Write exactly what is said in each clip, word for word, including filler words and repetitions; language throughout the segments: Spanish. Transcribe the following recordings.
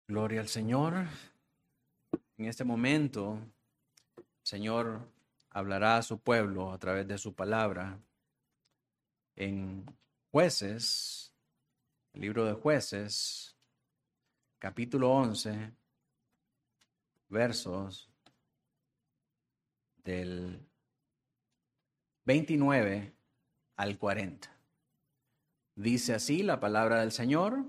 Gloria al Señor. En este momento, el Señor hablará a su pueblo a través de su palabra. En Jueces, el libro de Jueces, capítulo once, versos del veintinueve al cuarenta. Dice así la palabra del Señor.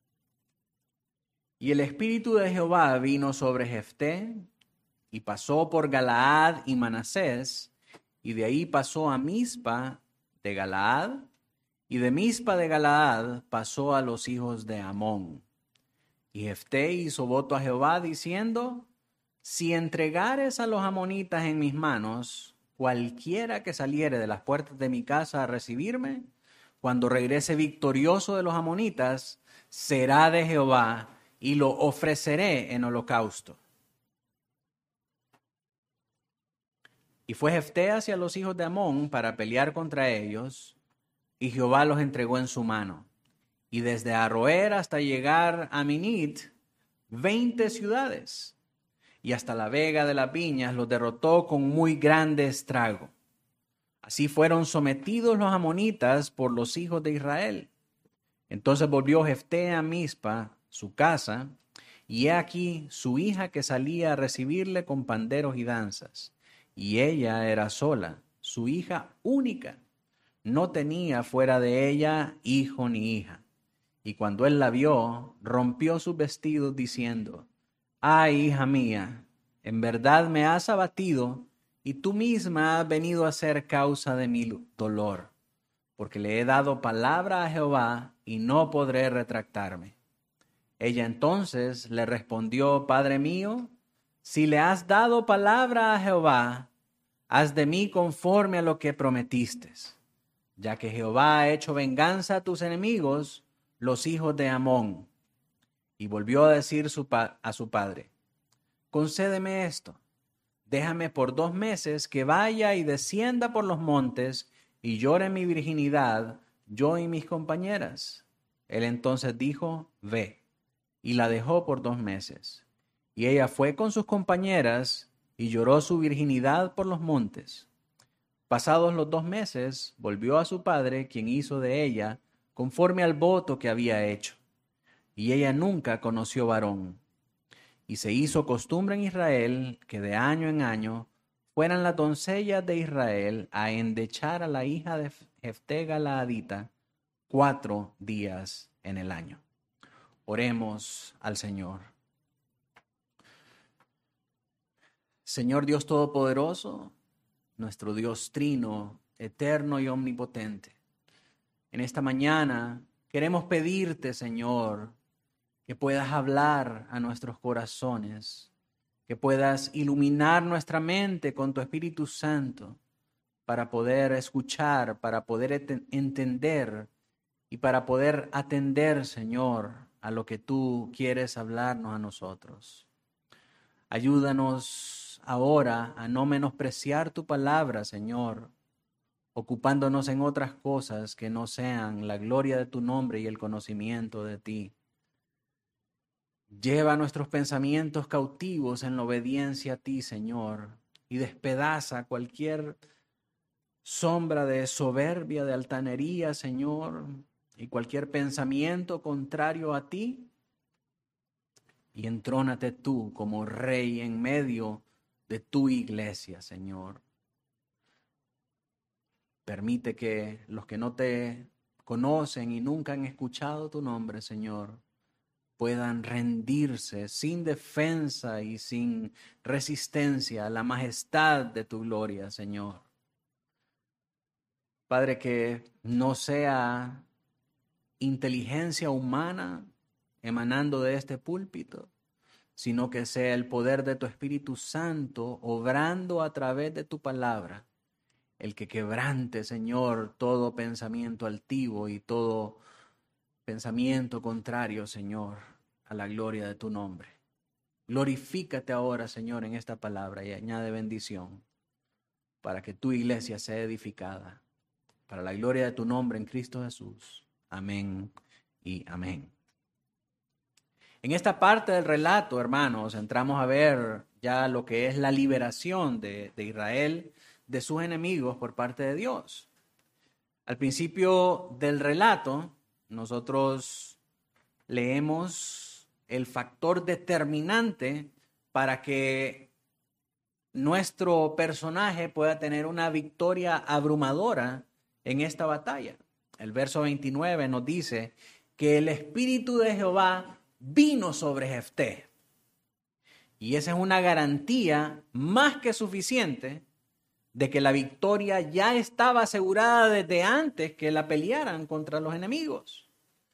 Y el espíritu de Jehová vino sobre Jefté, y pasó por Galaad y Manasés, y de ahí pasó a Mizpa de Galaad, y de Mizpa de Galaad pasó a los hijos de Amón. Y Jefté hizo voto a Jehová diciendo: si entregares a los amonitas en mis manos, cualquiera que saliere de las puertas de mi casa a recibirme, cuando regrese victorioso de los amonitas, será de Jehová, y lo ofreceré en holocausto. Y fue Jefté hacia los hijos de Amón para pelear contra ellos, y Jehová los entregó en su mano. Y desde Aroer hasta llegar a Minit, veinte ciudades, y hasta la vega de las viñas los derrotó con muy grande estrago. Así fueron sometidos los amonitas por los hijos de Israel. Entonces volvió Jefté a Mizpa, su casa, y he aquí su hija que salía a recibirle con panderos y danzas. Y ella era sola, su hija única. No tenía fuera de ella hijo ni hija. Y cuando él la vio, rompió sus vestidos diciendo: ay, hija mía, en verdad me has abatido, y tú misma has venido a ser causa de mi dolor, porque le he dado palabra a Jehová, y no podré retractarme. Ella entonces le respondió: Padre mío, si le has dado palabra a Jehová, haz de mí conforme a lo que prometiste, ya que Jehová ha hecho venganza a tus enemigos, los hijos de Amón. Y volvió a decir su pa- a su padre: concédeme esto, déjame por dos meses que vaya y descienda por los montes y llore mi virginidad, yo y mis compañeras. Él entonces dijo: ve. Y la dejó por dos meses. Y ella fue con sus compañeras y lloró su virginidad por los montes. Pasados los dos meses, volvió a su padre, quien hizo de ella conforme al voto que había hecho. Y ella nunca conoció varón. Y se hizo costumbre en Israel que de año en año fueran las doncellas de Israel a endechar a la hija de Jefté Galaadita cuatro días en el año. Oremos al Señor. Señor Dios Todopoderoso, nuestro Dios trino, eterno y omnipotente, en esta mañana queremos pedirte, Señor, que puedas hablar a nuestros corazones, que puedas iluminar nuestra mente con tu Espíritu Santo para poder escuchar, para poder entender y para poder atender, Señor, a lo que tú quieres hablarnos a nosotros. Ayúdanos ahora a no menospreciar tu palabra, Señor, ocupándonos en otras cosas que no sean la gloria de tu nombre y el conocimiento de ti. Lleva nuestros pensamientos cautivos en la obediencia a ti, Señor, y despedaza cualquier sombra de soberbia, de altanería, Señor, y cualquier pensamiento contrario a ti. Y entrónate tú como rey en medio de tu iglesia, Señor. Permite que los que no te conocen y nunca han escuchado tu nombre, Señor, puedan rendirse sin defensa y sin resistencia a la majestad de tu gloria, Señor. Padre, que no sea inteligencia humana emanando de este púlpito, sino que sea el poder de tu Espíritu Santo obrando a través de tu palabra, el que quebrante, Señor, todo pensamiento altivo y todo pensamiento contrario, Señor, a la gloria de tu nombre. Glorifícate ahora, Señor, en esta palabra y añade bendición para que tu iglesia sea edificada, para la gloria de tu nombre en Cristo Jesús. Amén y amén. En esta parte del relato, hermanos, entramos a ver ya lo que es la liberación de, de Israel de sus enemigos por parte de Dios. Al principio del relato, nosotros leemos el factor determinante para que nuestro personaje pueda tener una victoria abrumadora en esta batalla. El verso veintinueve nos dice que el Espíritu de Jehová vino sobre Jefté. Y esa es una garantía más que suficiente de que la victoria ya estaba asegurada desde antes que la pelearan contra los enemigos.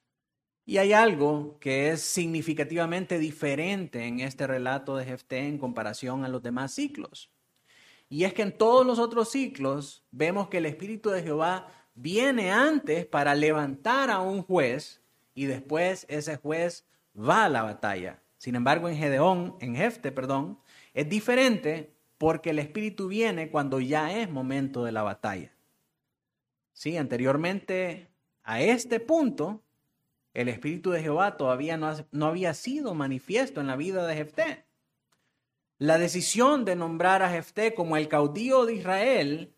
Y hay algo que es significativamente diferente en este relato de Jefté en comparación a los demás ciclos. Y es que en todos los otros ciclos vemos que el Espíritu de Jehová viene antes para levantar a un juez y después ese juez va a la batalla. Sin embargo, en Gedeón, en Jefté, perdón, es diferente porque el Espíritu viene cuando ya es momento de la batalla. Sí, anteriormente a este punto, el Espíritu de Jehová todavía no, no había sido manifiesto en la vida de Jefté. La decisión de nombrar a Jefté como el caudillo de Israel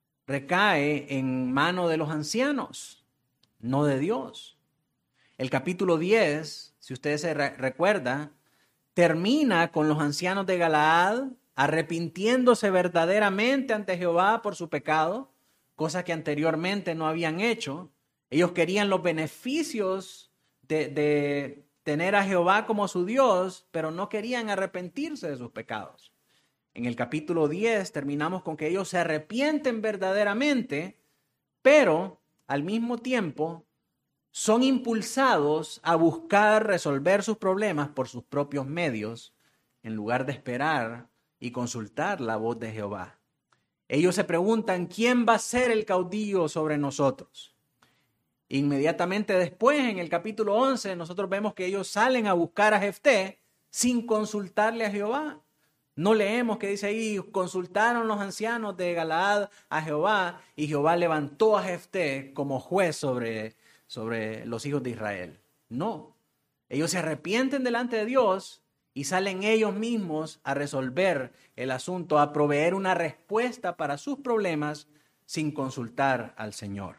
recae en mano de los ancianos, no de Dios. El capítulo diez, si ustedes se re- recuerdan, termina con los ancianos de Galaad arrepintiéndose verdaderamente ante Jehová por su pecado, cosa que anteriormente no habían hecho. Ellos querían los beneficios de, de tener a Jehová como su Dios, pero no querían arrepentirse de sus pecados. En el capítulo diez terminamos con que ellos se arrepienten verdaderamente, pero al mismo tiempo son impulsados a buscar resolver sus problemas por sus propios medios, en lugar de esperar y consultar la voz de Jehová. Ellos se preguntan, ¿quién va a ser el caudillo sobre nosotros? Inmediatamente después, en el capítulo once, nosotros vemos que ellos salen a buscar a Jefté sin consultarle a Jehová. No leemos que dice ahí, consultaron los ancianos de Galaad a Jehová y Jehová levantó a Jefté como juez sobre, sobre los hijos de Israel. No, ellos se arrepienten delante de Dios y salen ellos mismos a resolver el asunto, a proveer una respuesta para sus problemas sin consultar al Señor.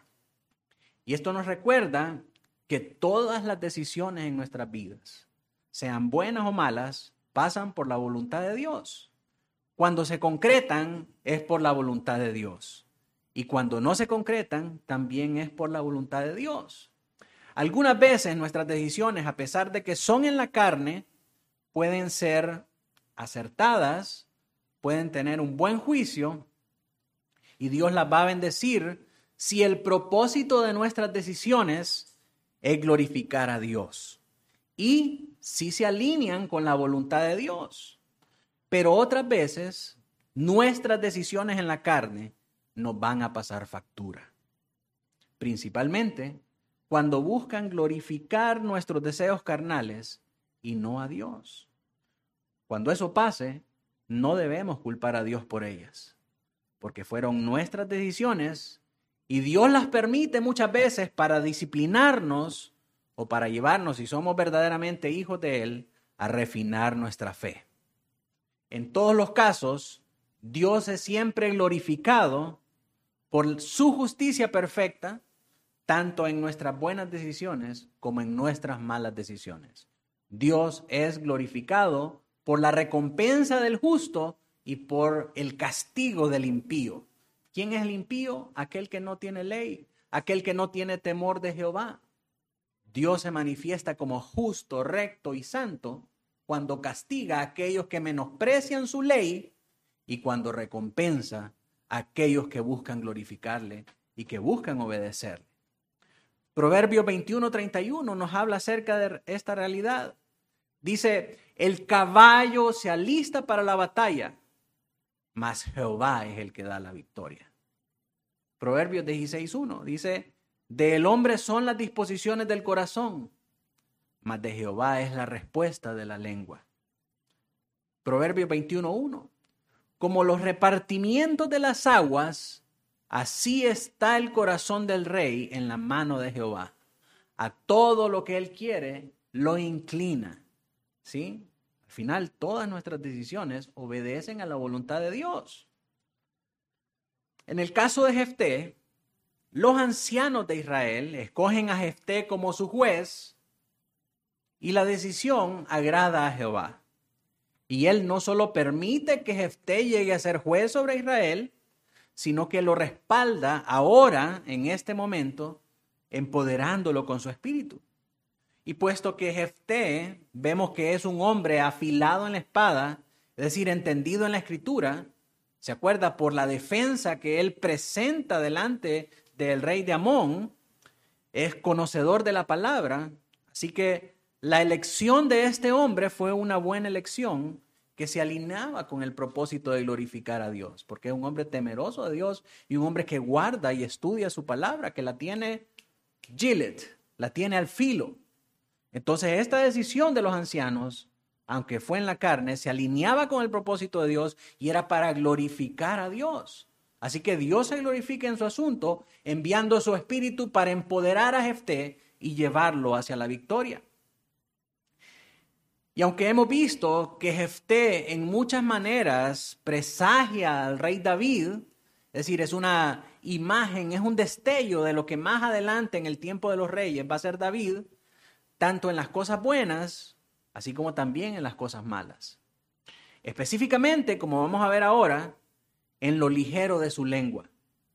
Y esto nos recuerda que todas las decisiones en nuestras vidas, sean buenas o malas, pasan por la voluntad de Dios. Cuando se concretan, es por la voluntad de Dios. Y cuando no se concretan, también es por la voluntad de Dios. Algunas veces nuestras decisiones, a pesar de que son en la carne, pueden ser acertadas, pueden tener un buen juicio y Dios las va a bendecir si el propósito de nuestras decisiones es glorificar a Dios y si se alinean con la voluntad de Dios. Pero otras veces nuestras decisiones en la carne nos van a pasar factura, principalmente cuando buscan glorificar nuestros deseos carnales y no a Dios. Cuando eso pase, no debemos culpar a Dios por ellas, porque fueron nuestras decisiones y Dios las permite muchas veces para disciplinarnos o para llevarnos, si somos verdaderamente hijos de Él, a refinar nuestra fe. En todos los casos, Dios es siempre glorificado por su justicia perfecta, tanto en nuestras buenas decisiones como en nuestras malas decisiones. Dios es glorificado por la recompensa del justo y por el castigo del impío. ¿Quién es el impío? Aquel que no tiene ley, aquel que no tiene temor de Jehová. Dios se manifiesta como justo, recto y santo cuando castiga a aquellos que menosprecian su ley y cuando recompensa a aquellos que buscan glorificarle y que buscan obedecerle. Proverbios veintiuno treinta y uno nos habla acerca de esta realidad. Dice, el caballo se alista para la batalla, mas Jehová es el que da la victoria. Proverbios dieciséis uno dice, del hombre son las disposiciones del corazón, mas de Jehová es la respuesta de la lengua. Proverbios veintiuno uno, como los repartimientos de las aguas, así está el corazón del rey en la mano de Jehová. A todo lo que él quiere, lo inclina. ¿sí? Al final, todas nuestras decisiones obedecen a la voluntad de Dios. En el caso de Jefté, los ancianos de Israel escogen a Jefté como su juez y la decisión agrada a Jehová. Y él no solo permite que Jefté llegue a ser juez sobre Israel, sino que lo respalda ahora, en este momento, empoderándolo con su espíritu. Y puesto que Jefté vemos que es un hombre afilado en la espada, es decir, entendido en la escritura, ¿se acuerda? Por la defensa que él presenta delante del rey de Amón, es conocedor de la palabra. Así que la elección de este hombre fue una buena elección que se alineaba con el propósito de glorificar a Dios, porque es un hombre temeroso de Dios y un hombre que guarda y estudia su palabra, que la tiene gilet, la tiene al filo. Entonces esta decisión de los ancianos, aunque fue en la carne, se alineaba con el propósito de Dios y era para glorificar a Dios. Así que Dios se glorifica en su asunto, enviando su espíritu para empoderar a Jefté y llevarlo hacia la victoria. Y aunque hemos visto que Jefté en muchas maneras presagia al rey David, es decir, es una imagen, es un destello de lo que más adelante en el tiempo de los reyes va a ser David, tanto en las cosas buenas, así como también en las cosas malas. Específicamente, como vamos a ver ahora, en lo ligero de su lengua.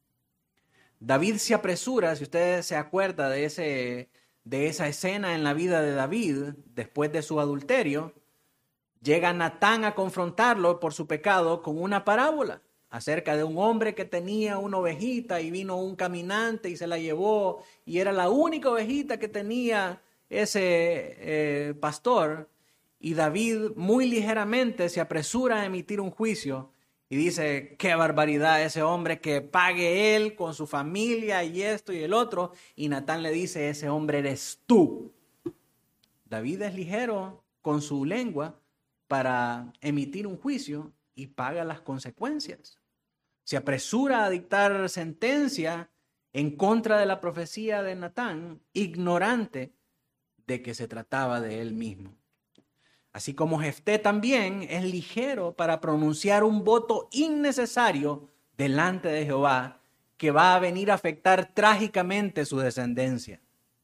David se apresura, si usted se acuerda de, ese, de esa escena en la vida de David, después de su adulterio, llega Natán a confrontarlo por su pecado con una parábola acerca de un hombre que tenía una ovejita y vino un caminante y se la llevó y era la única ovejita que tenía ese eh, pastor, y David muy ligeramente se apresura a emitir un juicio y dice, qué barbaridad ese hombre, que pague él con su familia y esto y el otro. Y Natán le dice, ese hombre eres tú. David es ligero con su lengua para emitir un juicio y paga las consecuencias. Se apresura a dictar sentencia en contra de la profecía de Natán, ignorante de que se trataba de él mismo. Así como Jefté también es ligero para pronunciar un voto innecesario delante de Jehová que va a venir a afectar trágicamente su descendencia.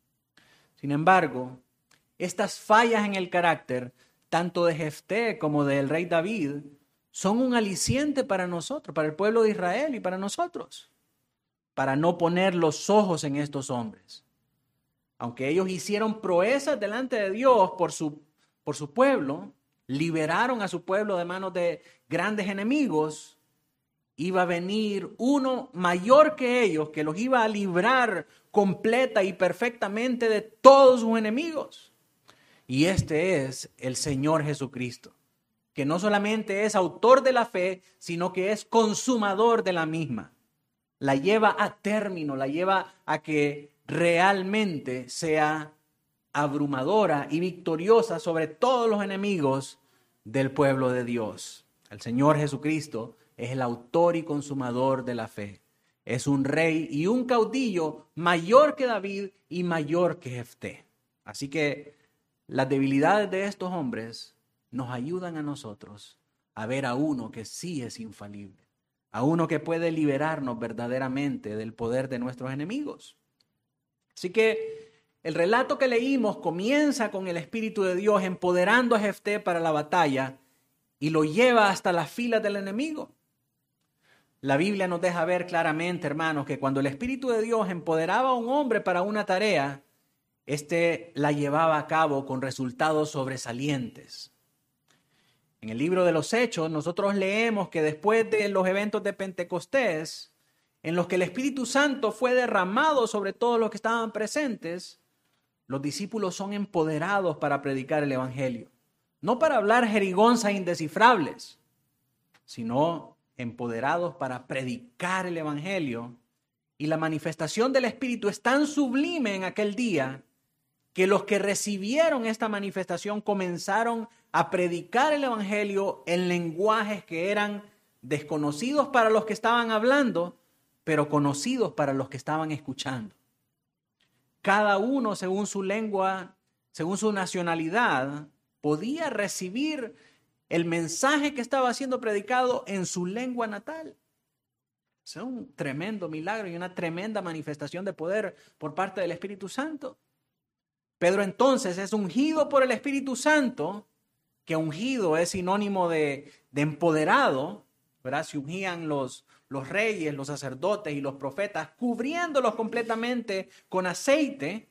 Sin embargo, estas fallas en el carácter, tanto de Jefté como del rey David, son un aliciente para nosotros, para el pueblo de Israel y para nosotros, para no poner los ojos en estos hombres. Aunque ellos hicieron proezas delante de Dios por su por su pueblo, liberaron a su pueblo de manos de grandes enemigos, iba a venir uno mayor que ellos, que los iba a librar completa y perfectamente de todos sus enemigos. Y este es el Señor Jesucristo, que no solamente es autor de la fe, sino que es consumador de la misma. La lleva a término, la lleva a que realmente sea abrumadora y victoriosa sobre todos los enemigos del pueblo de Dios. El Señor Jesucristo es el autor y consumador de la fe. Es un rey y un caudillo mayor que David y mayor que Jefté. Así que las debilidades de estos hombres nos ayudan a nosotros a ver a uno que sí es infalible, a uno que puede liberarnos verdaderamente del poder de nuestros enemigos. Así que el relato que leímos comienza con el Espíritu de Dios empoderando a Jefté para la batalla y lo lleva hasta las filas del enemigo. La Biblia nos deja ver claramente, hermanos, que cuando el Espíritu de Dios empoderaba a un hombre para una tarea, éste la llevaba a cabo con resultados sobresalientes. En el libro de los Hechos, nosotros leemos que después de los eventos de Pentecostés, en los que el Espíritu Santo fue derramado sobre todos los que estaban presentes, los discípulos son empoderados para predicar el Evangelio. No para hablar jerigonzas indescifrables, sino empoderados para predicar el Evangelio. Y la manifestación del Espíritu es tan sublime en aquel día que los que recibieron esta manifestación comenzaron a predicar el Evangelio en lenguajes que eran desconocidos para los que estaban hablando, pero conocidos para los que estaban escuchando. Cada uno según su lengua, según su nacionalidad, podía recibir el mensaje que estaba siendo predicado en su lengua natal. Es un tremendo milagro y una tremenda manifestación de poder por parte del Espíritu Santo. Pedro entonces es ungido por el Espíritu Santo, que ungido es sinónimo de, de empoderado, ¿verdad? Se ungían los, los reyes, los sacerdotes y los profetas, cubriéndolos completamente con aceite.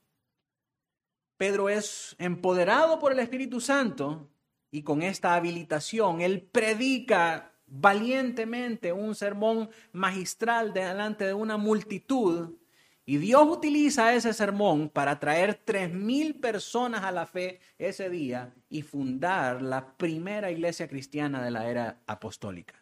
Pedro es empoderado por el Espíritu Santo y con esta habilitación él predica valientemente un sermón magistral delante de una multitud, y Dios utiliza ese sermón para traer tres mil personas a la fe ese día y fundar la primera iglesia cristiana de la era apostólica,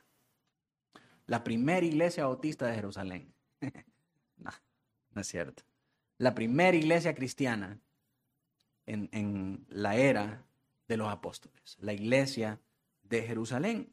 la primera iglesia bautista de Jerusalén. No, no es cierto. La primera iglesia cristiana en, en la era de los apóstoles, la iglesia de Jerusalén.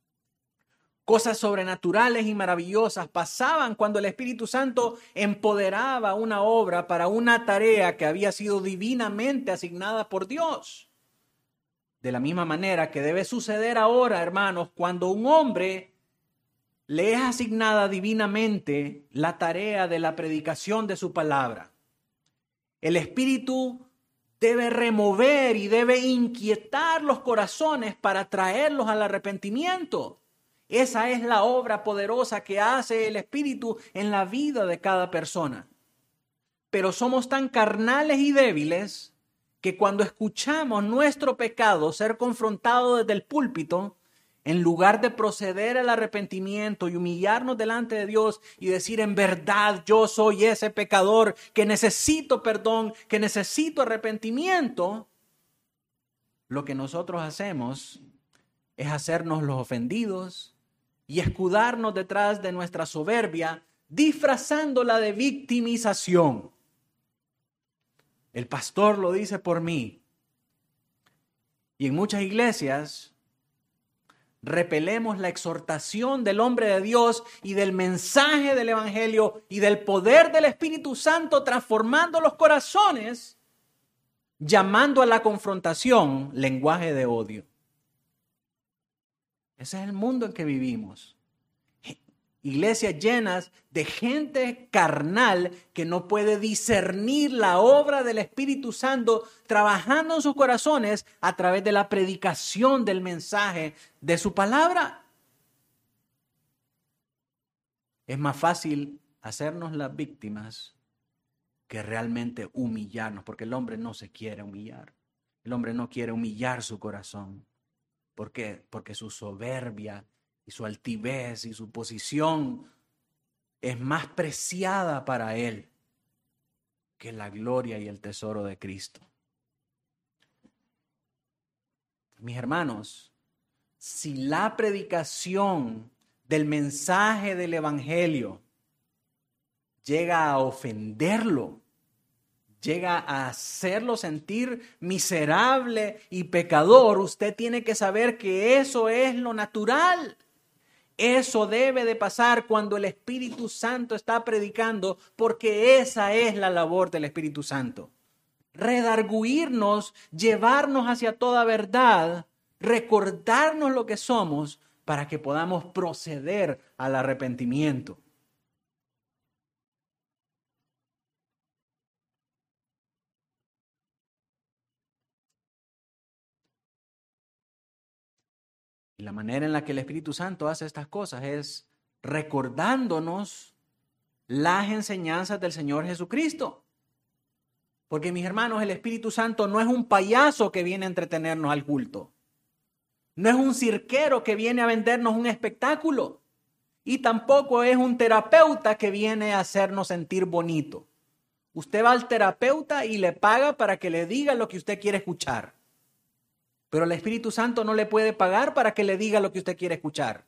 Cosas sobrenaturales y maravillosas pasaban cuando el Espíritu Santo empoderaba una obra para una tarea que había sido divinamente asignada por Dios. De la misma manera que debe suceder ahora, hermanos, cuando un hombre le es asignada divinamente la tarea de la predicación de su palabra. El Espíritu debe remover y debe inquietar los corazones para traerlos al arrepentimiento. Esa es la obra poderosa que hace el Espíritu en la vida de cada persona. Pero somos tan carnales y débiles que cuando escuchamos nuestro pecado ser confrontado desde el púlpito, en lugar de proceder al arrepentimiento y humillarnos delante de Dios y decir en verdad yo soy ese pecador que necesito perdón, que necesito arrepentimiento, lo que nosotros hacemos es hacernos los ofendidos y escudarnos detrás de nuestra soberbia, disfrazándola de victimización. El pastor lo dice por mí. Y en muchas iglesias repelemos la exhortación del hombre de Dios y del mensaje del evangelio y del poder del Espíritu Santo transformando los corazones, llamando a la confrontación lenguaje de odio. Ese es el mundo en que vivimos. Iglesias llenas de gente carnal que no puede discernir la obra del Espíritu Santo trabajando en sus corazones a través de la predicación del mensaje de su palabra. Es más fácil hacernos las víctimas que realmente humillarnos, porque el hombre no se quiere humillar. El hombre no quiere humillar su corazón. ¿Por qué? Porque su soberbia y su altivez y su posición es más preciada para él que la gloria y el tesoro de Cristo. Mis hermanos, si la predicación del mensaje del evangelio llega a ofenderlo, llega a hacerlo sentir miserable y pecador, usted tiene que saber que eso es lo natural. Eso debe de pasar cuando el Espíritu Santo está predicando, porque esa es la labor del Espíritu Santo. Redarguirnos, llevarnos hacia toda verdad, recordarnos lo que somos para que podamos proceder al arrepentimiento. Y la manera en la que el Espíritu Santo hace estas cosas es recordándonos las enseñanzas del Señor Jesucristo. Porque, mis hermanos, el Espíritu Santo no es un payaso que viene a entretenernos al culto. No es un cirquero que viene a vendernos un espectáculo. Y tampoco es un terapeuta que viene a hacernos sentir bonito. Usted va al terapeuta y le paga para que le diga lo que usted quiere escuchar. Pero el Espíritu Santo no le puede pagar para que le diga lo que usted quiere escuchar.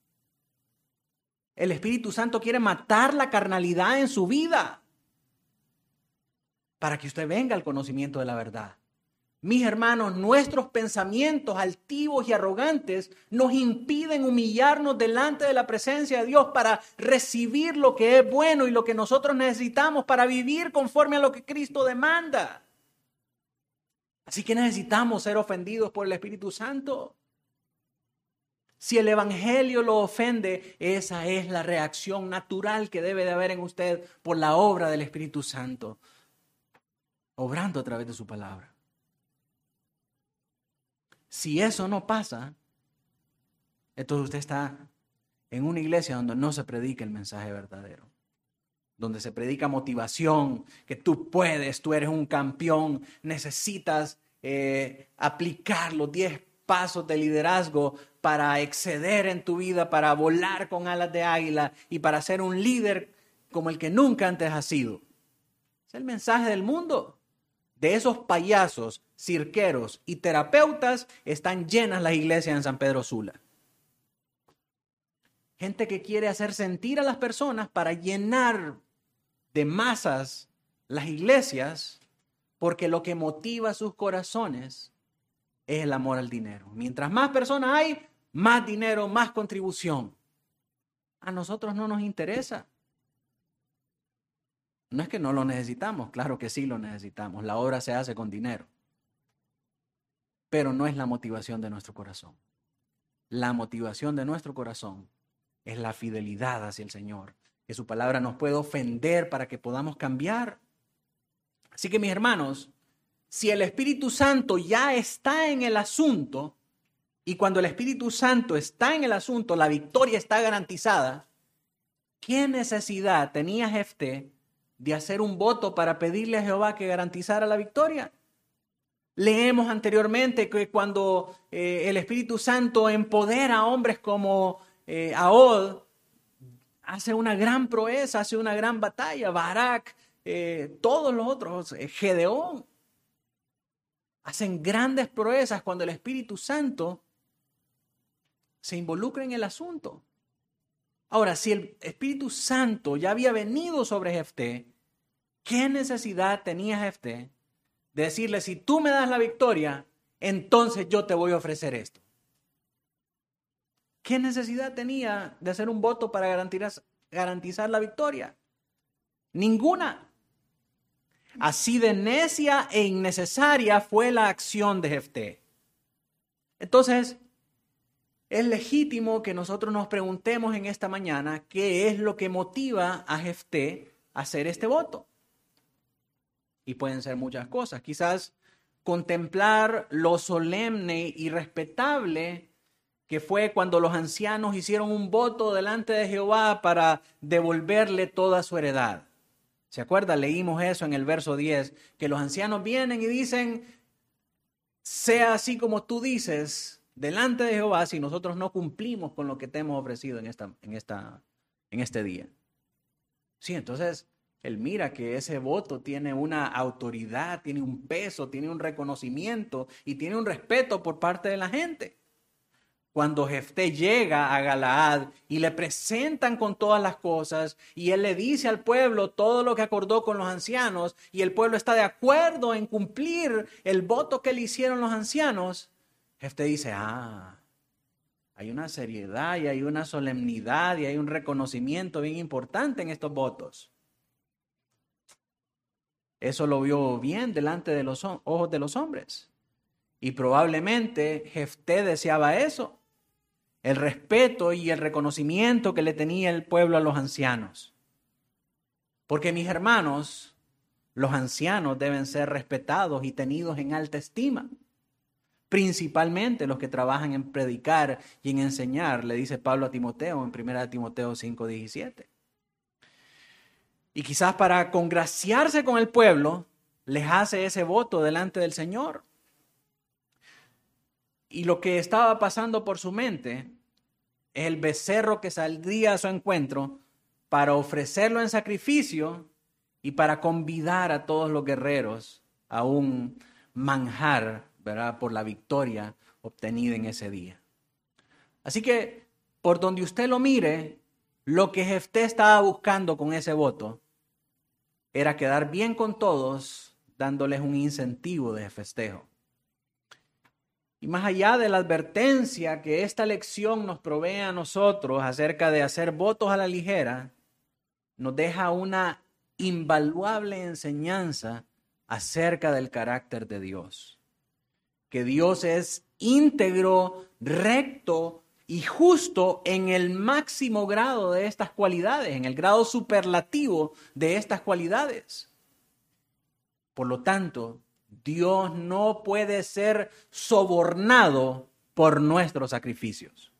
El Espíritu Santo quiere matar la carnalidad en su vida para que usted venga al conocimiento de la verdad. Mis hermanos, nuestros pensamientos altivos y arrogantes nos impiden humillarnos delante de la presencia de Dios para recibir lo que es bueno y lo que nosotros necesitamos para vivir conforme a lo que Cristo demanda. Así que necesitamos ser ofendidos por el Espíritu Santo. Si el Evangelio lo ofende, esa es la reacción natural que debe de haber en usted por la obra del Espíritu Santo, obrando a través de su palabra. Si eso no pasa, entonces usted está en una iglesia donde no se predica el mensaje verdadero, donde se predica motivación, que tú puedes, tú eres un campeón, necesitas eh, aplicar los diez pasos de liderazgo para exceder en tu vida, para volar con alas de águila y para ser un líder como el que nunca antes has sido. Es el mensaje del mundo. De esos payasos, cirqueros y terapeutas están llenas las iglesias en San Pedro Sula. Gente que quiere hacer sentir a las personas para llenar de masas las iglesias, porque lo que motiva sus corazones es el amor al dinero. Mientras más personas hay, más dinero, más contribución. A nosotros no nos interesa. No es que no lo necesitamos, claro que sí lo necesitamos. La obra se hace con dinero. Pero no es la motivación de nuestro corazón. La motivación de nuestro corazón es la fidelidad hacia el Señor. Que su palabra nos puede ofender para que podamos cambiar. Así que mis hermanos, si el Espíritu Santo ya está en el asunto, y cuando el Espíritu Santo está en el asunto, la victoria está garantizada, ¿qué necesidad tenía Jefté de hacer un voto para pedirle a Jehová que garantizara la victoria? Leemos anteriormente que cuando eh, el Espíritu Santo empodera a hombres como eh, Ahod, hace una gran proeza, hace una gran batalla. Barak, eh, todos los otros, eh, Gedeón, hacen grandes proezas cuando el Espíritu Santo se involucra en el asunto. Ahora, si el Espíritu Santo ya había venido sobre Jefté, ¿qué necesidad tenía Jefté de decirle, si tú me das la victoria, entonces yo te voy a ofrecer esto? ¿Qué necesidad tenía de hacer un voto para garantizar, garantizar la victoria? Ninguna. Así de necia e innecesaria fue la acción de Jefté. Entonces, es legítimo que nosotros nos preguntemos en esta mañana qué es lo que motiva a Jefté a hacer este voto. Y pueden ser muchas cosas. Quizás contemplar lo solemne y respetable que fue cuando los ancianos hicieron un voto delante de Jehová para devolverle toda su heredad. ¿Se acuerda? Leímos eso en el verso diez, que los ancianos vienen y dicen, sea así como tú dices, delante de Jehová, si nosotros no cumplimos con lo que te hemos ofrecido en, esta, en, esta, en este día. Sí, entonces él mira que ese voto tiene una autoridad, tiene un peso, tiene un reconocimiento y tiene un respeto por parte de la gente. Cuando Jefté llega a Galaad y le presentan con todas las cosas y él le dice al pueblo todo lo que acordó con los ancianos y el pueblo está de acuerdo en cumplir el voto que le hicieron los ancianos, Jefté dice, ah, hay una seriedad y hay una solemnidad y hay un reconocimiento bien importante en estos votos. Eso lo vio bien delante de los ojos de los hombres. Y probablemente Jefté deseaba eso. El respeto y el reconocimiento que le tenía el pueblo a los ancianos. Porque mis hermanos, los ancianos deben ser respetados y tenidos en alta estima. Principalmente los que trabajan en predicar y en enseñar, le dice Pablo a Timoteo en primera Timoteo cinco diecisiete. Y quizás para congraciarse con el pueblo, les hace ese voto delante del Señor. Y lo que estaba pasando por su mente es el becerro que saldría a su encuentro para ofrecerlo en sacrificio y para convidar a todos los guerreros a un manjar, ¿verdad?, por la victoria obtenida en ese día. Así que, por donde usted lo mire, lo que Jefté estaba buscando con ese voto era quedar bien con todos, dándoles un incentivo de festejo. Y más allá de la advertencia que esta lección nos provee a nosotros acerca de hacer votos a la ligera, nos deja una invaluable enseñanza acerca del carácter de Dios. que Dios es íntegro, recto y justo en el máximo grado de estas cualidades, en el grado superlativo de estas cualidades. Por lo tanto, Dios no puede ser sobornado por nuestros sacrificios.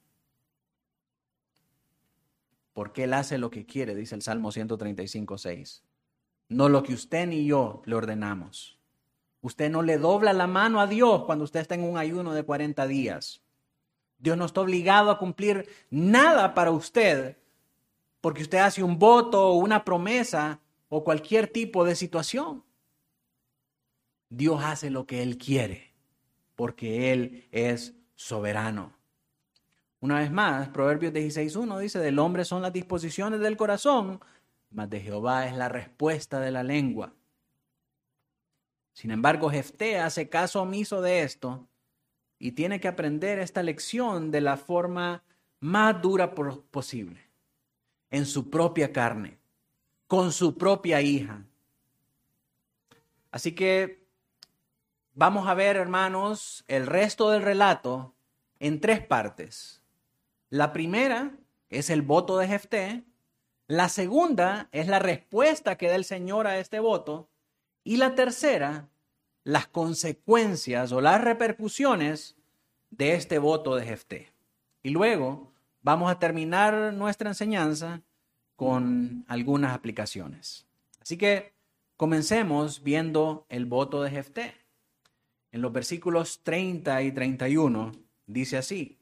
Porque Él hace lo que quiere, dice el Salmo ciento treinta y cinco, seis. No lo que usted ni yo le ordenamos. Usted no le dobla la mano a Dios cuando usted está en un ayuno de cuarenta días. Dios no está obligado a cumplir nada para usted porque usted hace un voto o una promesa o cualquier tipo de situación. Dios hace lo que Él quiere porque Él es soberano. Una vez más, Proverbios dieciséis uno dice, del hombre son las disposiciones del corazón, mas de Jehová es la respuesta de la lengua. Sin embargo, Jefté hace caso omiso de esto y tiene que aprender esta lección de la forma más dura posible, en su propia carne, con su propia hija. Así que vamos a ver, hermanos, el resto del relato en tres partes. La primera es el voto de Jefté, la segunda es la respuesta que da el Señor a este voto, y la tercera, las consecuencias o las repercusiones de este voto de Jefté. Y luego vamos a terminar nuestra enseñanza con algunas aplicaciones. Así que comencemos viendo el voto de Jefté. En los versículos treinta y treinta y uno dice así: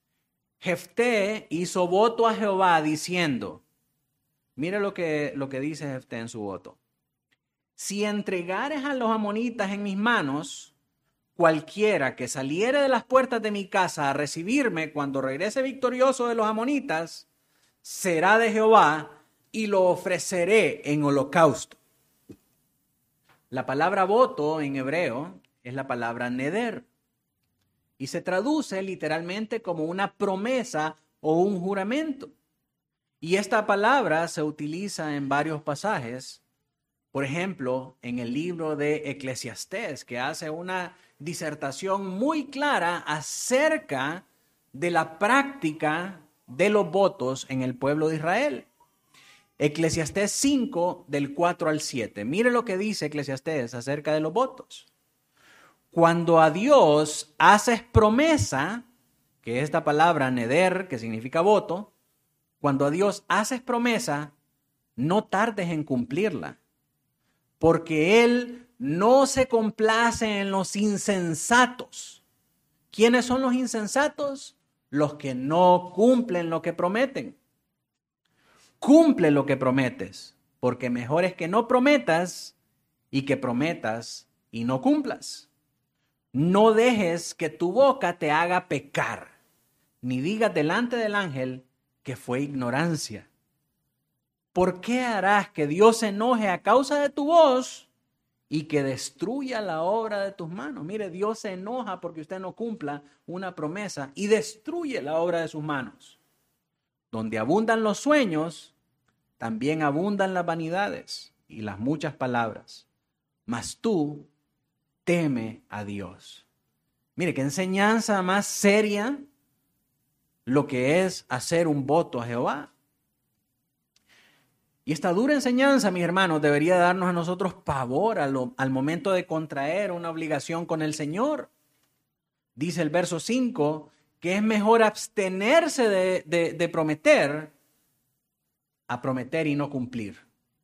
Jefté hizo voto a Jehová diciendo, mire lo que, lo que dice Jefté en su voto. Si entregares a los amonitas en mis manos, cualquiera que saliere de las puertas de mi casa a recibirme cuando regrese victorioso de los amonitas, será de Jehová y lo ofreceré en holocausto. La palabra voto en hebreo es la palabra neder y se traduce literalmente como una promesa o un juramento. Y esta palabra se utiliza en varios pasajes. Por ejemplo, en el libro de Eclesiastés, que hace una disertación muy clara acerca de la práctica de los votos en el pueblo de Israel. Eclesiastés cinco, del cuatro al siete. Mire lo que dice Eclesiastés acerca de los votos. Cuando a Dios haces promesa, que es esta palabra neder, que significa voto, cuando a Dios haces promesa, no tardes en cumplirla. Porque Él no se complace en los insensatos. ¿Quiénes son los insensatos? Los que no cumplen lo que prometen. Cumple lo que prometes, porque mejor es que no prometas y que prometas y no cumplas. No dejes que tu boca te haga pecar, ni digas delante del ángel que fue ignorancia. ¿Por qué harás que Dios se enoje a causa de tu voz y que destruya la obra de tus manos? Mire, Dios se enoja porque usted no cumpla una promesa y destruye la obra de sus manos. Donde abundan los sueños, también abundan las vanidades y las muchas palabras. Mas tú teme a Dios. Mire, qué enseñanza más seria lo que es hacer un voto a Jehová. Y esta dura enseñanza, mis hermanos, debería darnos a nosotros pavor a lo, al momento de contraer una obligación con el Señor. Dice el verso cinco que es mejor abstenerse de, de, de prometer a prometer y no cumplir.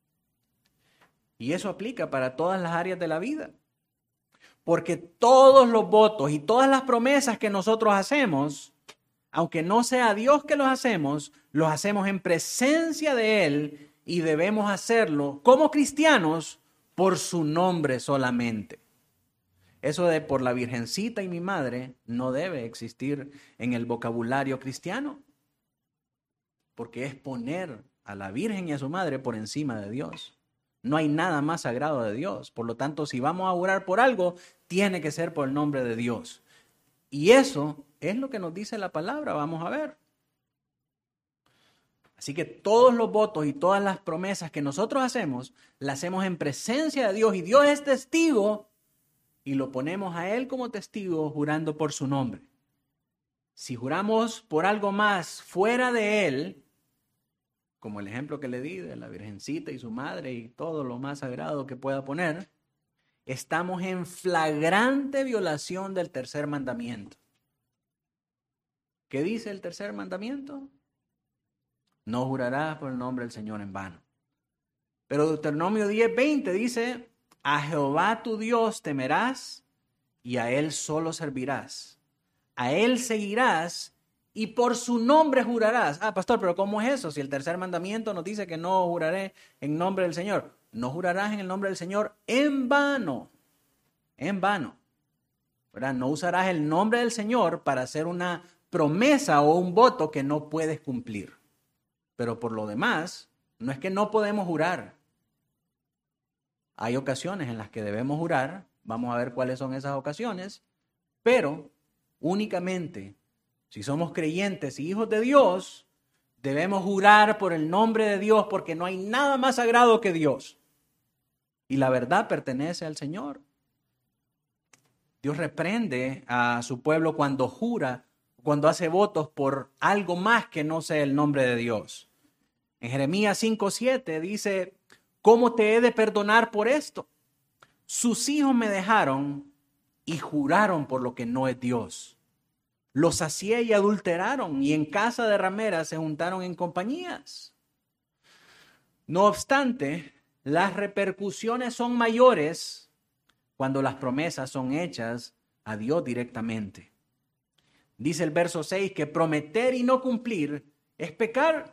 Y eso aplica para todas las áreas de la vida. Porque todos los votos y todas las promesas que nosotros hacemos, aunque no sea Dios que los hacemos, los hacemos en presencia de Él. Y debemos hacerlo como cristianos por su nombre solamente. Eso de por la Virgencita y mi madre no debe existir en el vocabulario cristiano. Porque es poner a la Virgen y a su madre por encima de Dios. No hay nada más sagrado de Dios. Por lo tanto, si vamos a orar por algo, tiene que ser por el nombre de Dios. Y eso es lo que nos dice la palabra. Vamos a ver. Así que todos los votos y todas las promesas que nosotros hacemos, las hacemos en presencia de Dios y Dios es testigo y lo ponemos a Él como testigo jurando por su nombre. Si juramos por algo más fuera de Él, como el ejemplo que le di de la Virgencita y su madre y todo lo más sagrado que pueda poner, estamos en flagrante violación del tercer mandamiento. ¿Qué dice el tercer mandamiento? No jurarás por el nombre del Señor en vano. Pero Deuteronomio diez veinte dice, a Jehová tu Dios temerás y a Él solo servirás. A Él seguirás y por su nombre jurarás. Ah, pastor, pero ¿cómo es eso? Si el tercer mandamiento nos dice que no juraré en nombre del Señor. No jurarás en el nombre del Señor en vano. En vano. ¿Verdad? No usarás el nombre del Señor para hacer una promesa o un voto que no puedes cumplir. Pero por lo demás, no es que no podemos jurar. Hay ocasiones en las que debemos jurar. Vamos a ver cuáles son esas ocasiones. Pero únicamente, si somos creyentes y hijos de Dios, debemos jurar por el nombre de Dios porque no hay nada más sagrado que Dios. Y la verdad pertenece al Señor. Dios reprende a su pueblo cuando jura, cuando hace votos por algo más que no sea el nombre de Dios. En Jeremías cinco siete dice, ¿cómo te he de perdonar por esto? Sus hijos me dejaron y juraron por lo que no es Dios. Los sacié y adulteraron, y en casa de rameras se juntaron en compañías. No obstante, las repercusiones son mayores cuando las promesas son hechas a Dios directamente. Dice el verso seis que prometer y no cumplir es pecar.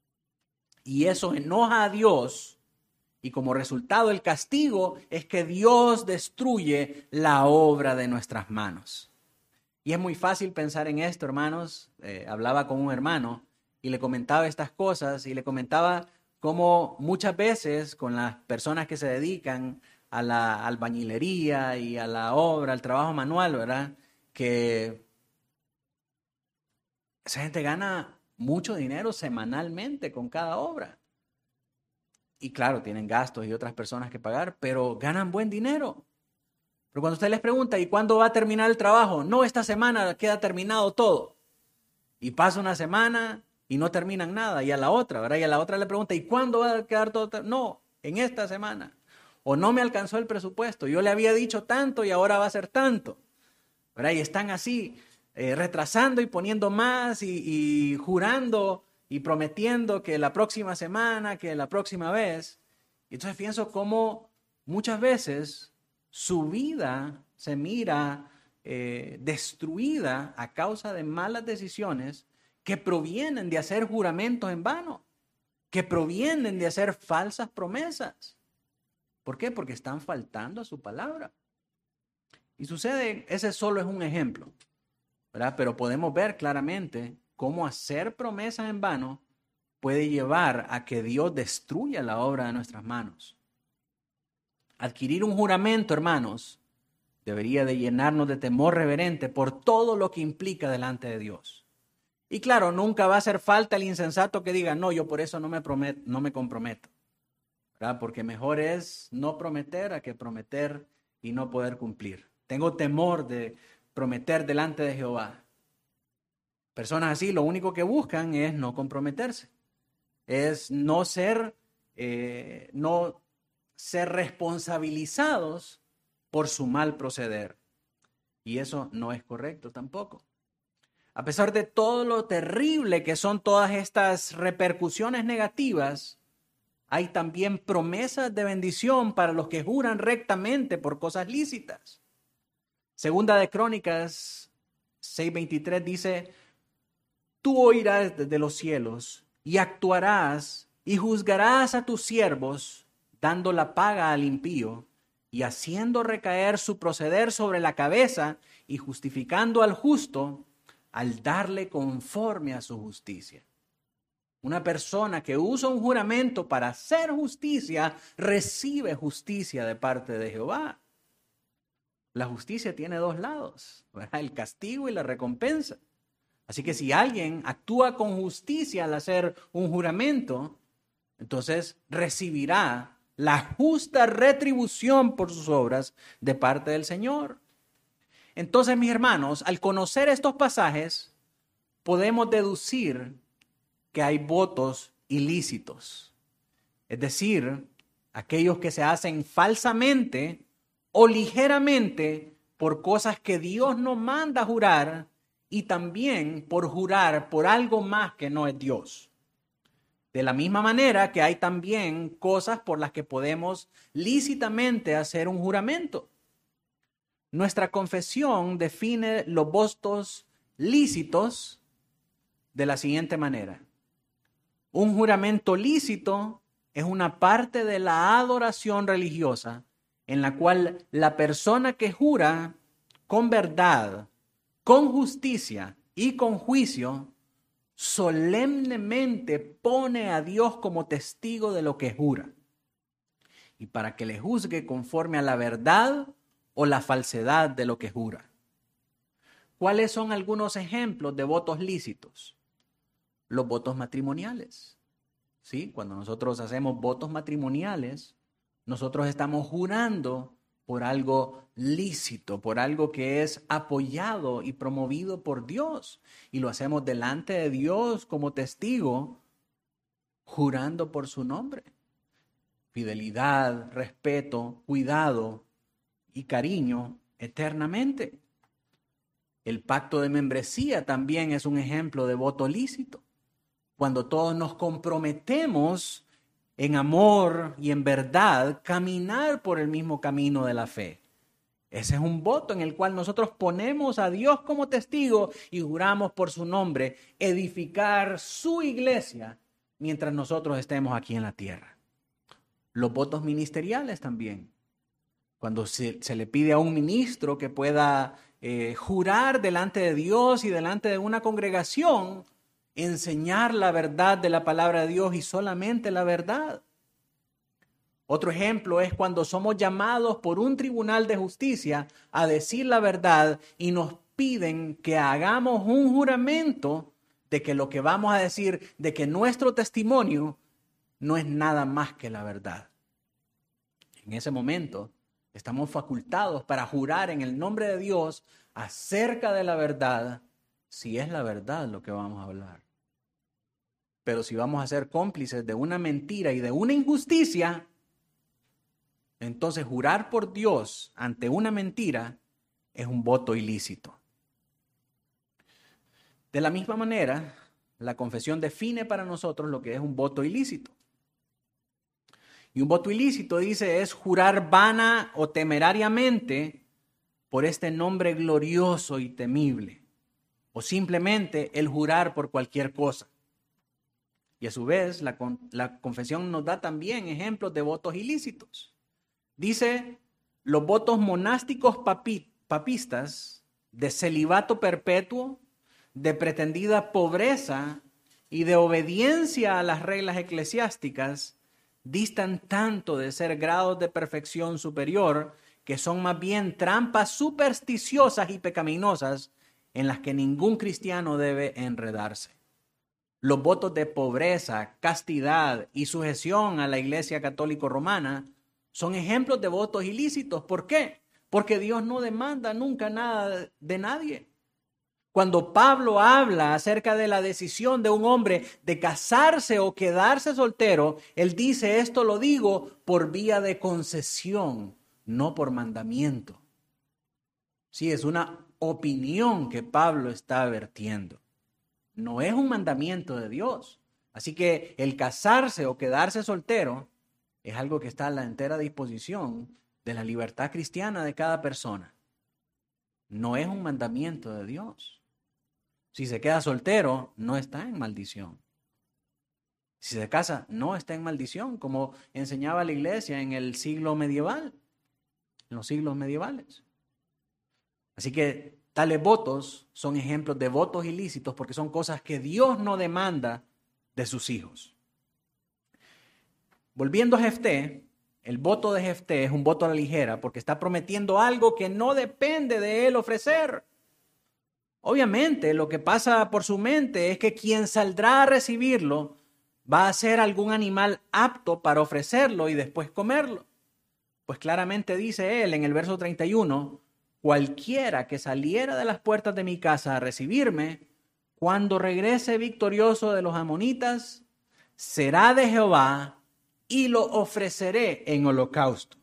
Y eso enoja a Dios. Y como resultado el castigo es que Dios destruye la obra de nuestras manos. Y es muy fácil pensar en esto, hermanos. Eh, hablaba con un hermano y le comentaba estas cosas y le comentaba cómo muchas veces con las personas que se dedican a la albañilería y a la obra, al trabajo manual, ¿verdad? Que esa gente gana mucho dinero semanalmente con cada obra. Y claro, tienen gastos y otras personas que pagar, pero ganan buen dinero. Pero cuando usted les pregunta, ¿y cuándo va a terminar el trabajo? No, esta semana queda terminado todo. Y pasa una semana y no terminan nada. Y a la otra, ¿verdad? Y a la otra le pregunta, ¿y cuándo va a quedar todo? No, en esta semana. O no me alcanzó el presupuesto. Yo le había dicho tanto y ahora va a ser tanto. ¿Verdad? Y están así, eh, retrasando y poniendo más y, y jurando y prometiendo que la próxima semana, que la próxima vez. Y entonces pienso cómo muchas veces su vida se mira eh, destruida a causa de malas decisiones que provienen de hacer juramentos en vano, que provienen de hacer falsas promesas. ¿Por qué? Porque están faltando a su palabra. Y sucede, ese solo es un ejemplo, ¿verdad? Pero podemos ver claramente cómo hacer promesas en vano puede llevar a que Dios destruya la obra de nuestras manos. Adquirir un juramento, hermanos, debería de llenarnos de temor reverente por todo lo que implica delante de Dios. Y claro, nunca va a hacer falta el insensato que diga, no, yo por eso no me, prometo, no me comprometo. ¿Verdad? Porque mejor es no prometer a que prometer y no poder cumplir. Tengo temor de prometer delante de Jehová. Personas así lo único que buscan es no comprometerse. Es no ser, eh, no ser responsabilizados por su mal proceder. Y eso no es correcto tampoco. A pesar de todo lo terrible que son todas estas repercusiones negativas, hay también promesas de bendición para los que juran rectamente por cosas lícitas. Segunda de Crónicas seis veintitrés dice, tú oirás desde los cielos y actuarás y juzgarás a tus siervos, dando la paga al impío y haciendo recaer su proceder sobre la cabeza y justificando al justo al darle conforme a su justicia. Una persona que usa un juramento para hacer justicia, recibe justicia de parte de Jehová. La justicia tiene dos lados, ¿verdad? El castigo y la recompensa. Así que si alguien actúa con justicia al hacer un juramento, entonces recibirá la justa retribución por sus obras de parte del Señor. Entonces, mis hermanos, al conocer estos pasajes, podemos deducir que hay votos ilícitos. Es decir, aquellos que se hacen falsamente o ligeramente por cosas que Dios nos manda jurar y también por jurar por algo más que no es Dios. De la misma manera que hay también cosas por las que podemos lícitamente hacer un juramento. Nuestra confesión define los votos lícitos de la siguiente manera. Un juramento lícito es una parte de la adoración religiosa en la cual la persona que jura con verdad, con justicia y con juicio, solemnemente pone a Dios como testigo de lo que jura y para que le juzgue conforme a la verdad o la falsedad de lo que jura. ¿Cuáles son algunos ejemplos de votos lícitos? Los votos matrimoniales. ¿Sí? Cuando nosotros hacemos votos matrimoniales, nosotros estamos jurando por algo lícito, por algo que es apoyado y promovido por Dios. Y lo hacemos delante de Dios como testigo, jurando por su nombre. Fidelidad, respeto, cuidado y cariño eternamente. El pacto de membresía también es un ejemplo de voto lícito. Cuando todos nos comprometemos en amor y en verdad, caminar por el mismo camino de la fe. Ese es un voto en el cual nosotros ponemos a Dios como testigo y juramos por su nombre edificar su iglesia mientras nosotros estemos aquí en la tierra. Los votos ministeriales también. Cuando se, se le pide a un ministro que pueda eh, jurar delante de Dios y delante de una congregación, enseñar la verdad de la palabra de Dios y solamente la verdad. Otro ejemplo es cuando somos llamados por un tribunal de justicia a decir la verdad y nos piden que hagamos un juramento de que lo que vamos a decir, de que nuestro testimonio no es nada más que la verdad. En ese momento estamos facultados para jurar en el nombre de Dios acerca de la verdad, si es la verdad lo que vamos a hablar. Pero si vamos a ser cómplices de una mentira y de una injusticia, entonces jurar por Dios ante una mentira es un voto ilícito. De la misma manera, la confesión define para nosotros lo que es un voto ilícito. Y un voto ilícito, dice, es jurar vana o temerariamente por este nombre glorioso y temible. O simplemente el jurar por cualquier cosa. Y a su vez, la, la confesión nos da también ejemplos de votos ilícitos. Dice, los votos monásticos papi, papistas de celibato perpetuo, de pretendida pobreza y de obediencia a las reglas eclesiásticas distan tanto de ser grados de perfección superior que son más bien trampas supersticiosas y pecaminosas en las que ningún cristiano debe enredarse. Los votos de pobreza, castidad y sujeción a la Iglesia Católica Romana son ejemplos de votos ilícitos. ¿Por qué? Porque Dios no demanda nunca nada de nadie. Cuando Pablo habla acerca de la decisión de un hombre de casarse o quedarse soltero, él dice, esto lo digo por vía de concesión, no por mandamiento. Sí, es una opinión que Pablo está vertiendo. No es un mandamiento de Dios. Así que el casarse o quedarse soltero es algo que está a la entera disposición de la libertad cristiana de cada persona. No es un mandamiento de Dios. Si se queda soltero, no está en maldición. Si se casa, no está en maldición, como enseñaba la iglesia en el siglo medieval, en los siglos medievales. Así que tales votos son ejemplos de votos ilícitos porque son cosas que Dios no demanda de sus hijos. Volviendo a Jefté, el voto de Jefté es un voto a la ligera porque está prometiendo algo que no depende de él ofrecer. Obviamente, lo que pasa por su mente es que quien saldrá a recibirlo ¿Va a ser algún animal apto para ofrecerlo y después comerlo? Pues claramente dice él en el verso treinta y uno, cualquiera que saliera de las puertas de mi casa a recibirme, cuando regrese victorioso de los amonitas, será de Jehová y lo ofreceré en holocausto.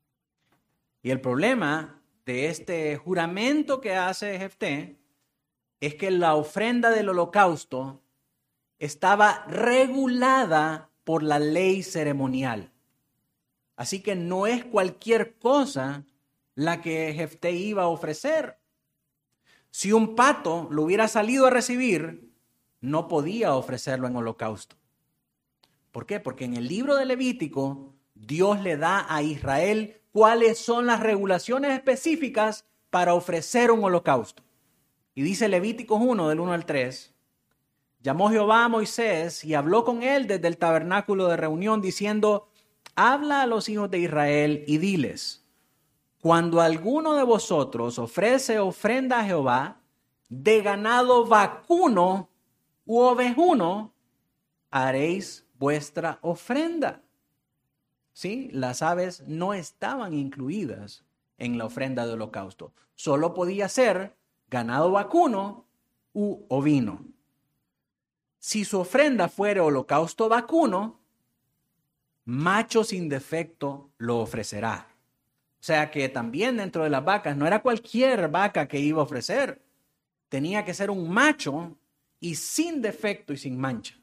Y el problema de este juramento que hace Jefté es que la ofrenda del holocausto estaba regulada por la ley ceremonial. Así que no es cualquier cosa la que Jefté iba a ofrecer. Si un pato lo hubiera salido a recibir, no podía ofrecerlo en holocausto. ¿Por qué? Porque en el libro de Levítico, Dios le da a Israel cuáles son las regulaciones específicas para ofrecer un holocausto. Y dice Levíticos uno, del uno al tres, llamó Jehová a Moisés y habló con él desde el tabernáculo de reunión, diciendo, habla a los hijos de Israel y diles, cuando alguno de vosotros ofrece ofrenda a Jehová de ganado vacuno u ovejuno, haréis vuestra ofrenda. ¿Sí? Las aves no estaban incluidas en la ofrenda de holocausto. Solo podía ser ganado vacuno u ovino. Si su ofrenda fuera holocausto vacuno, macho sin defecto lo ofrecerá. O sea que también dentro de las vacas no era cualquier vaca que iba a ofrecer. Tenía que ser un macho y sin defecto y sin mancha.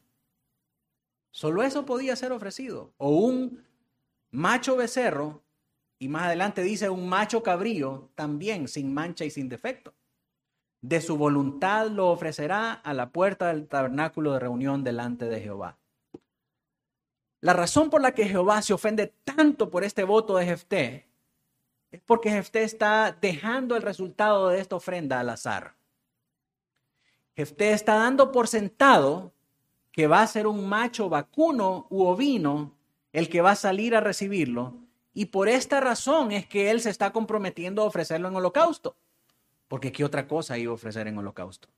Solo eso podía ser ofrecido. O un macho becerro, y más adelante dice un macho cabrío, también sin mancha y sin defecto. De su voluntad lo ofrecerá a la puerta del tabernáculo de reunión delante de Jehová. La razón por la que Jehová se ofende tanto por este voto de Jefté es porque Jefté está dejando el resultado de esta ofrenda al azar. Jefté está dando por sentado que va a ser un macho vacuno u ovino el que va a salir a recibirlo, y por esta razón es que él se está comprometiendo a ofrecerlo en holocausto, porque ¿qué otra cosa iba a ofrecer en holocausto?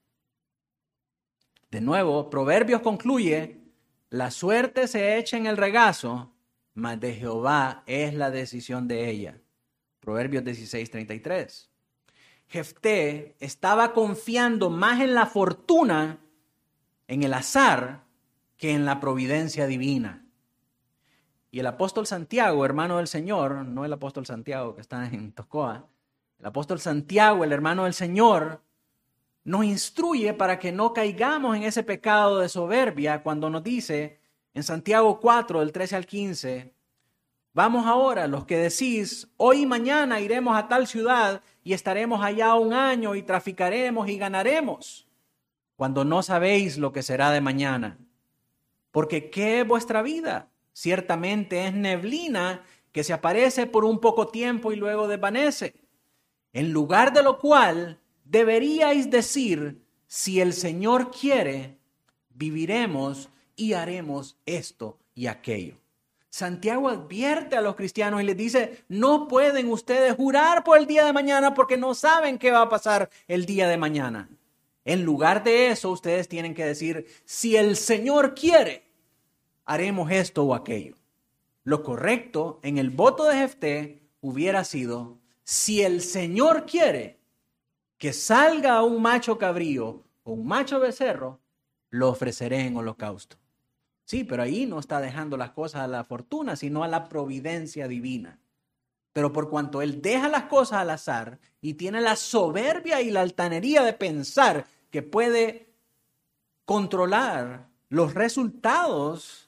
De nuevo, Proverbios concluye, la suerte se echa en el regazo, mas de Jehová es la decisión de ella. Proverbios dieciséis, treinta y tres. Jefté estaba confiando más en la fortuna, en el azar, que en la providencia divina. Y el apóstol Santiago, hermano del Señor, no el apóstol Santiago que está en Toscoa, el apóstol Santiago, el hermano del Señor, nos instruye para que no caigamos en ese pecado de soberbia cuando nos dice en Santiago cuatro, del trece al quince, vamos ahora, los que decís, hoy y mañana iremos a tal ciudad y estaremos allá un año y traficaremos y ganaremos, cuando no sabéis lo que será de mañana. Porque ¿qué es vuestra vida? Ciertamente es neblina que se aparece por un poco tiempo y luego desvanece. En lugar de lo cual deberíais decir, si el Señor quiere, viviremos y haremos esto y aquello. Santiago advierte a los cristianos y les dice, no pueden ustedes jurar por el día de mañana porque no saben qué va a pasar el día de mañana. En lugar de eso, ustedes tienen que decir, si el Señor quiere, haremos esto o aquello. Lo correcto en el voto de Jefté hubiera sido, si el Señor quiere que salga un macho cabrío o un macho becerro, lo ofreceré en holocausto. Sí, pero ahí no está dejando las cosas a la fortuna, sino a la providencia divina. Pero por cuanto él deja las cosas al azar y tiene la soberbia y la altanería de pensar que puede controlar los resultados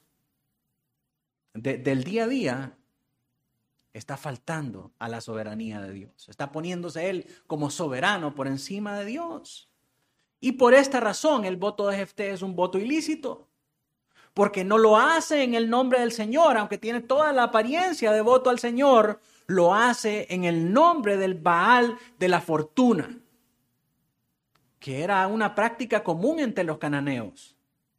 de, del día a día, está faltando a la soberanía de Dios. Está poniéndose él como soberano por encima de Dios. Y por esta razón el voto de Jefté es un voto ilícito. Porque no lo hace en el nombre del Señor, aunque tiene toda la apariencia de voto al Señor, lo hace en el nombre del Baal de la fortuna, que era una práctica común entre los cananeos.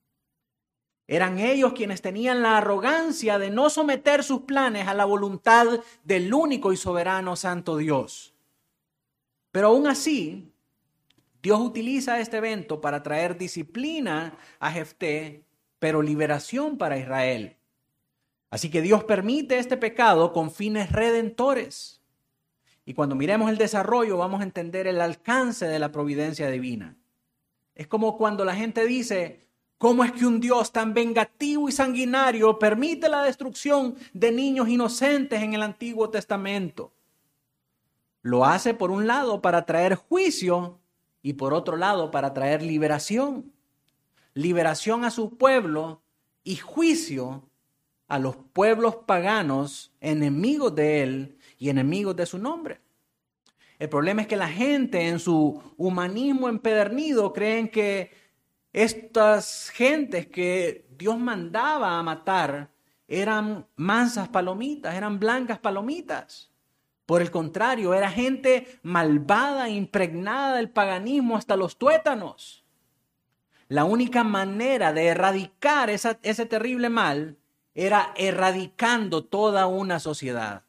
Eran ellos quienes tenían la arrogancia de no someter sus planes a la voluntad del único y soberano Santo Dios. Pero aún así, Dios utiliza este evento para traer disciplina a Jefté, pero liberación para Israel. Así que Dios permite este pecado con fines redentores. Y cuando miremos el desarrollo vamos a entender el alcance de la providencia divina. Es como cuando la gente dice, ¿cómo es que un Dios tan vengativo y sanguinario permite la destrucción de niños inocentes en el Antiguo Testamento? Lo hace por un lado para traer juicio y por otro lado para traer liberación. Liberación a su pueblo y juicio a los pueblos paganos, enemigos de él y enemigos de su nombre. El problema es que la gente en su humanismo empedernido creen que estas gentes que Dios mandaba a matar eran mansas palomitas, eran blancas palomitas. Por el contrario, era gente malvada, impregnada del paganismo hasta los tuétanos. La única manera de erradicar esa, ese terrible mal era erradicando toda una sociedad.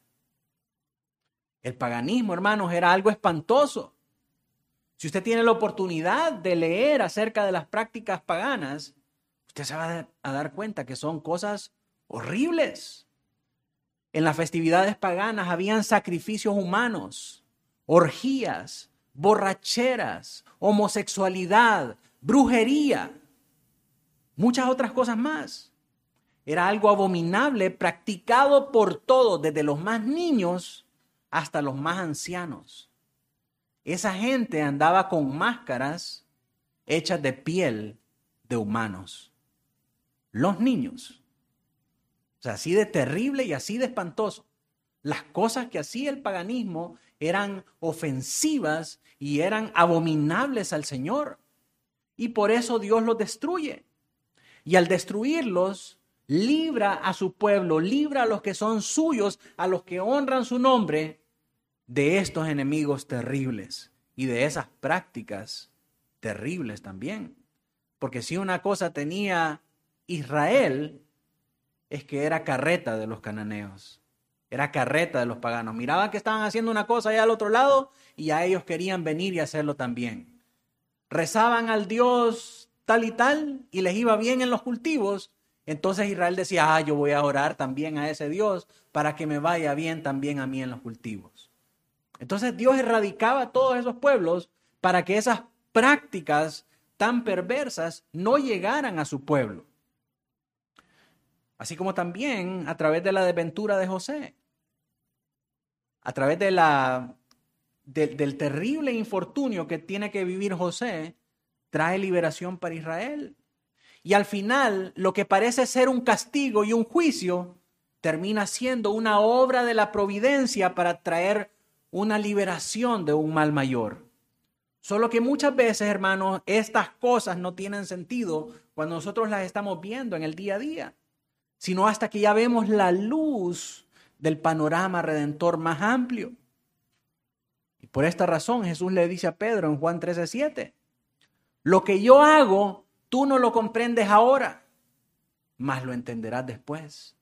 El paganismo, hermanos, era algo espantoso. Si usted tiene la oportunidad de leer acerca de las prácticas paganas, usted se va a dar cuenta que son cosas horribles. En las festividades paganas habían sacrificios humanos, orgías, borracheras, homosexualidad, brujería, muchas otras cosas más. Era algo abominable practicado por todos, desde los más niños hasta los más ancianos. Esa gente andaba con máscaras hechas de piel de humanos. Los niños. O sea, así de terrible y así de espantoso. Las cosas que hacía el paganismo eran ofensivas y eran abominables al Señor. Y por eso Dios los destruye. Y al destruirlos, libra a su pueblo, libra a los que son suyos, a los que honran su nombre, de estos enemigos terribles y de esas prácticas terribles también. Porque si una cosa tenía Israel, es que era carreta de los cananeos, era carreta de los paganos. Miraban que estaban haciendo una cosa allá al otro lado y a ellos querían venir y hacerlo también. Rezaban al Dios tal y tal y les iba bien en los cultivos. Entonces Israel decía, ah, yo voy a orar también a ese Dios para que me vaya bien también a mí en los cultivos. Entonces Dios erradicaba a todos esos pueblos para que esas prácticas tan perversas no llegaran a su pueblo. Así como también a través de la desventura de José, a través de la, de, del terrible infortunio que tiene que vivir José, trae liberación para Israel. Y al final, lo que parece ser un castigo y un juicio, termina siendo una obra de la providencia para traer una liberación de un mal mayor. Solo que muchas veces, hermanos, estas cosas no tienen sentido cuando nosotros las estamos viendo en el día a día, sino hasta que ya vemos la luz del panorama redentor más amplio. Y por esta razón Jesús le dice a Pedro en Juan trece siete, lo que yo hago, tú no lo comprendes ahora, mas lo entenderás después.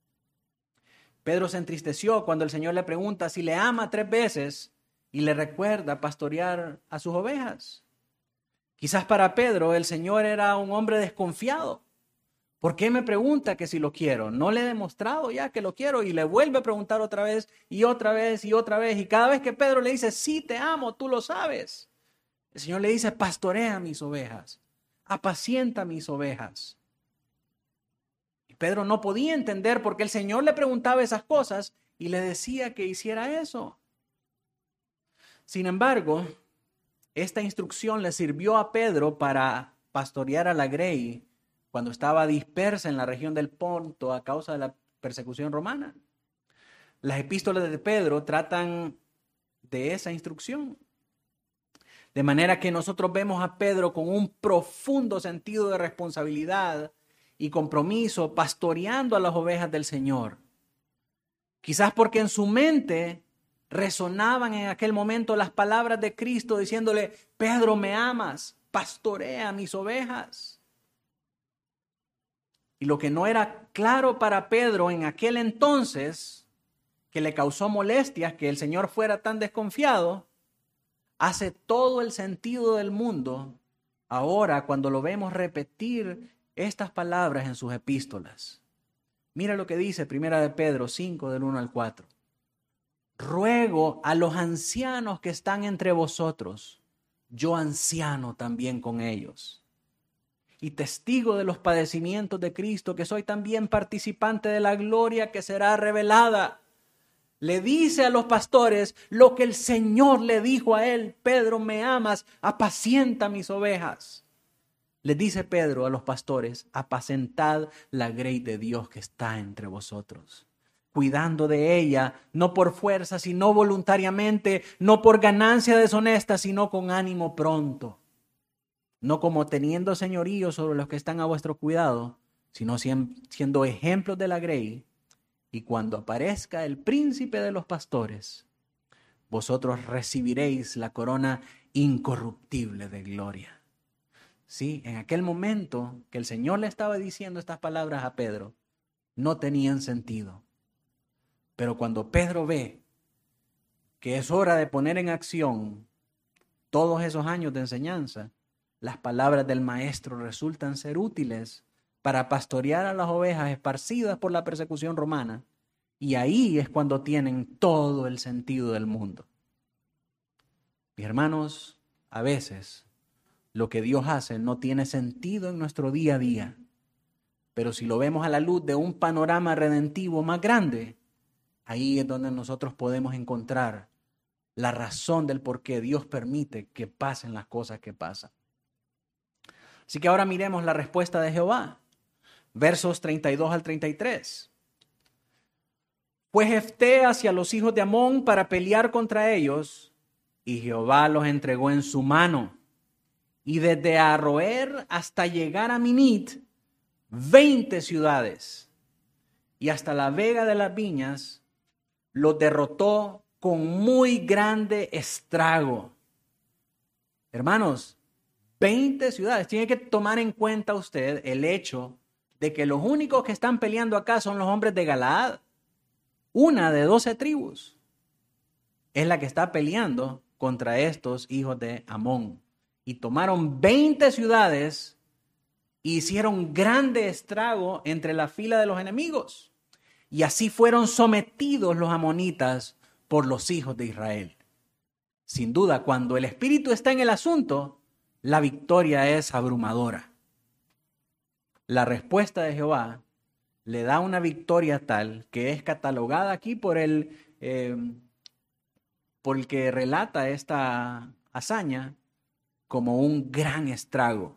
Pedro se entristeció cuando el Señor le pregunta si le ama tres veces y le recuerda pastorear a sus ovejas. Quizás para Pedro el Señor era un hombre desconfiado. ¿Por qué me pregunta que si lo quiero? No le he demostrado ya que lo quiero y le vuelve a preguntar otra vez y otra vez y otra vez. Y cada vez que Pedro le dice, sí te amo, tú lo sabes. El Señor le dice, pastorea mis ovejas, apacienta mis ovejas. Pedro no podía entender por qué el Señor le preguntaba esas cosas y le decía que hiciera eso. Sin embargo, esta instrucción le sirvió a Pedro para pastorear a la grey cuando estaba dispersa en la región del Ponto a causa de la persecución romana. Las epístolas de Pedro tratan de esa instrucción. De manera que nosotros vemos a Pedro con un profundo sentido de responsabilidad y compromiso, pastoreando a las ovejas del Señor. Quizás porque en su mente resonaban en aquel momento las palabras de Cristo diciéndole, Pedro, me amas, pastorea mis ovejas. Y lo que no era claro para Pedro en aquel entonces, que le causó molestias que el Señor fuera tan desconfiado, hace todo el sentido del mundo ahora cuando lo vemos repetir estas palabras en sus epístolas. Mira lo que dice Primera de Pedro cinco, del uno al cuatro. Ruego a los ancianos que están entre vosotros, yo anciano también con ellos, y testigo de los padecimientos de Cristo, que soy también participante de la gloria que será revelada. Le dice a los pastores lo que el Señor le dijo a él: Pedro, me amas, apacienta mis ovejas. Le dice Pedro a los pastores: apacentad la grey de Dios que está entre vosotros, cuidando de ella, no por fuerza, sino voluntariamente, no por ganancia deshonesta, sino con ánimo pronto, no como teniendo señorío sobre los que están a vuestro cuidado, sino siendo ejemplos de la grey. Y cuando aparezca el príncipe de los pastores, vosotros recibiréis la corona incorruptible de gloria. Sí, en aquel momento que el Señor le estaba diciendo estas palabras a Pedro, no tenían sentido. Pero cuando Pedro ve que es hora de poner en acción todos esos años de enseñanza, las palabras del maestro resultan ser útiles para pastorear a las ovejas esparcidas por la persecución romana, y ahí es cuando tienen todo el sentido del mundo. Mis hermanos, a veces lo que Dios hace no tiene sentido en nuestro día a día, pero si lo vemos a la luz de un panorama redentivo más grande, ahí es donde nosotros podemos encontrar la razón del por qué Dios permite que pasen las cosas que pasan. Así que ahora miremos la respuesta de Jehová. Versos treinta y dos al treinta y tres. Fue Jefté hacia los hijos de Amón para pelear contra ellos, y Jehová los entregó en su mano. Y desde Aroer hasta llegar a Minit, veinte ciudades, y hasta la vega de las viñas, los derrotó con muy grande estrago. Hermanos, veinte ciudades. Tiene que tomar en cuenta usted el hecho de que los únicos que están peleando acá son los hombres de Galaad. Una de doce tribus es la que está peleando contra estos hijos de Amón. Y tomaron veinte ciudades e hicieron grande estrago entre la fila de los enemigos. Y así fueron sometidos los amonitas por los hijos de Israel. Sin duda, cuando el Espíritu está en el asunto, la victoria es abrumadora. La respuesta de Jehová le da una victoria tal que es catalogada aquí por el, eh, por el que relata esta hazaña como un gran estrago.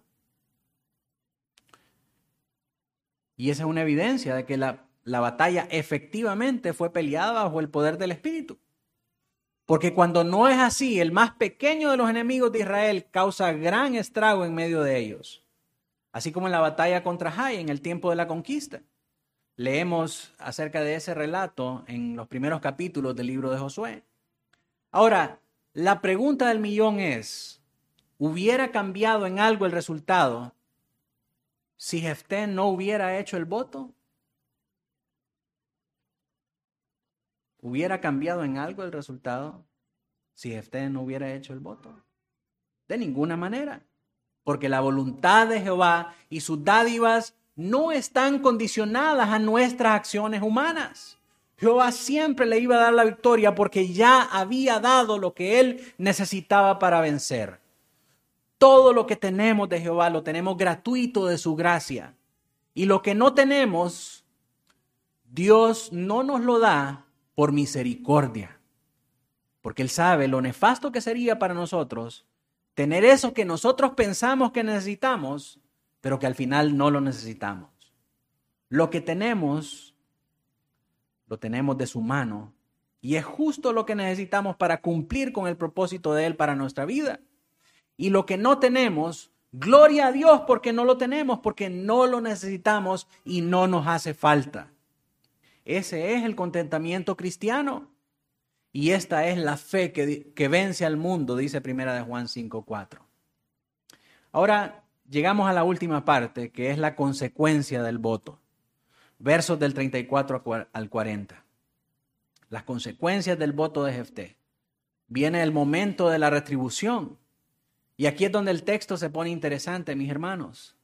Y esa es una evidencia de que la, la batalla efectivamente fue peleada bajo el poder del Espíritu. Porque cuando no es así, el más pequeño de los enemigos de Israel causa gran estrago en medio de ellos. Así como en la batalla contra Jai en el tiempo de la conquista. Leemos acerca de ese relato en los primeros capítulos del libro de Josué. Ahora, la pregunta del millón es, ¿hubiera cambiado en algo el resultado si Jefté no hubiera hecho el voto? ¿Hubiera cambiado en algo el resultado si Jefté no hubiera hecho el voto? De ninguna manera. Porque la voluntad de Jehová y sus dádivas no están condicionadas a nuestras acciones humanas. Jehová siempre le iba a dar la victoria porque ya había dado lo que él necesitaba para vencer. Todo lo que tenemos de Jehová lo tenemos gratuito de su gracia. Y lo que no tenemos, Dios no nos lo da por misericordia. Porque él sabe lo nefasto que sería para nosotros tener eso que nosotros pensamos que necesitamos, pero que al final no lo necesitamos. Lo que tenemos, lo tenemos de su mano, y es justo lo que necesitamos para cumplir con el propósito de él para nuestra vida. Y lo que no tenemos, gloria a Dios porque no lo tenemos, porque no lo necesitamos y no nos hace falta. Ese es el contentamiento cristiano. Y esta es la fe que, que vence al mundo, dice Primera de Juan cinco cuatro. Ahora llegamos a la última parte, que es la consecuencia del voto. Versos del treinta y cuatro al cuarenta. Las consecuencias del voto de Jefté. Viene el momento de la retribución. Y aquí es donde el texto se pone interesante, mis hermanos.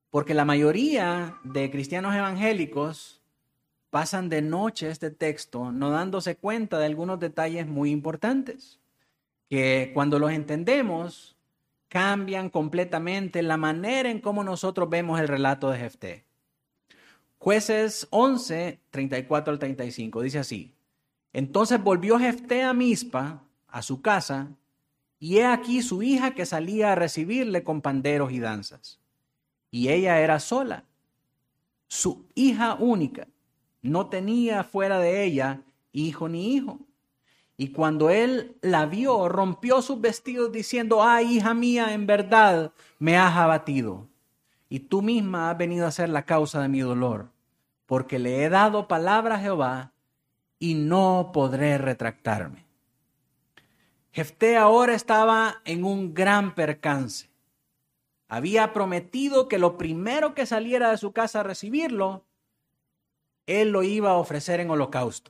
Porque la mayoría de cristianos evangélicos pasan de noche este texto no dándose cuenta de algunos detalles muy importantes, que cuando los entendemos cambian completamente la manera en cómo nosotros vemos el relato de Jefté. Jueces once, treinta y cuatro al treinta y cinco, dice así: Entonces volvió Jefté a Mizpa, a su casa, y he aquí su hija que salía a recibirle con panderos y danzas. Y ella era sola, su hija única, no tenía fuera de ella hijo ni hijo. Y cuando él la vio, rompió sus vestidos diciendo: ay, hija mía, en verdad me has abatido, y tú misma has venido a ser la causa de mi dolor, porque le he dado palabra a Jehová y no podré retractarme. Jefté ahora estaba en un gran percance. Había prometido que lo primero que saliera de su casa a recibirlo, él lo iba a ofrecer en holocausto.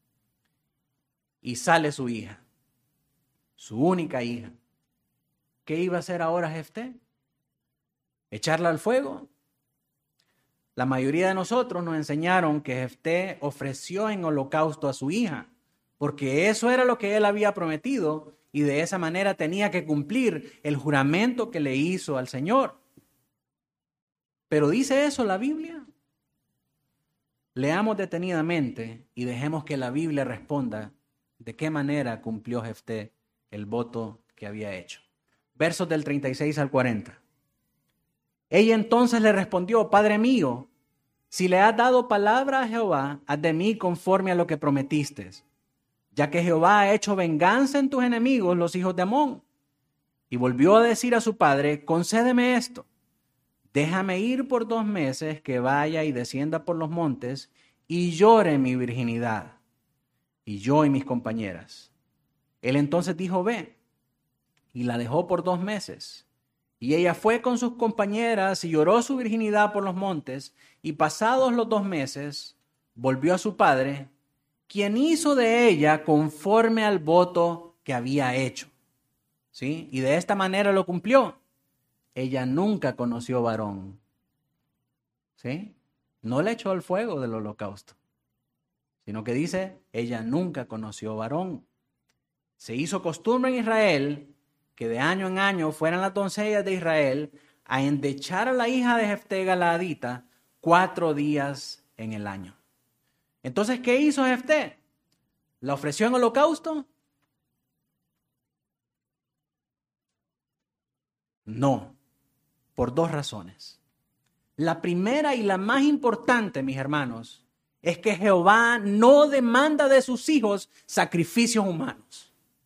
Y sale su hija, su única hija. ¿Qué iba a hacer ahora Jefté? ¿Echarla al fuego? La mayoría de nosotros nos enseñaron que Jefté ofreció en holocausto a su hija, porque eso era lo que él había prometido y de esa manera tenía que cumplir el juramento que le hizo al Señor. ¿Pero dice eso la Biblia? Leamos detenidamente y dejemos que la Biblia responda de qué manera cumplió Jefté el voto que había hecho. Versos del treinta y seis al cuarenta. Ella entonces le respondió: Padre mío, si le has dado palabra a Jehová, haz de mí conforme a lo que prometiste, ya que Jehová ha hecho venganza en tus enemigos, los hijos de Amón. Y volvió a decir a su padre: concédeme esto, déjame ir por dos meses, que vaya y descienda por los montes y llore mi virginidad, y yo y mis compañeras. Él entonces dijo: ve, y la dejó por dos meses. Y ella fue con sus compañeras y lloró su virginidad por los montes, y pasados los dos meses volvió a su padre, quien hizo de ella conforme al voto que había hecho. ¿Sí? Y de esta manera lo cumplió. Ella nunca conoció varón. ¿Sí? No le echó al fuego del holocausto, sino que dice: ella nunca conoció varón. Se hizo costumbre en Israel que de año en año fueran las doncellas de Israel a endechar a la hija de Jefté Galaadita cuatro días en el año. Entonces, ¿qué hizo Jefté? ¿La ofreció en holocausto? No, por dos razones. La primera y la más importante, mis hermanos, es que Jehová no demanda de sus hijos sacrificios humanos.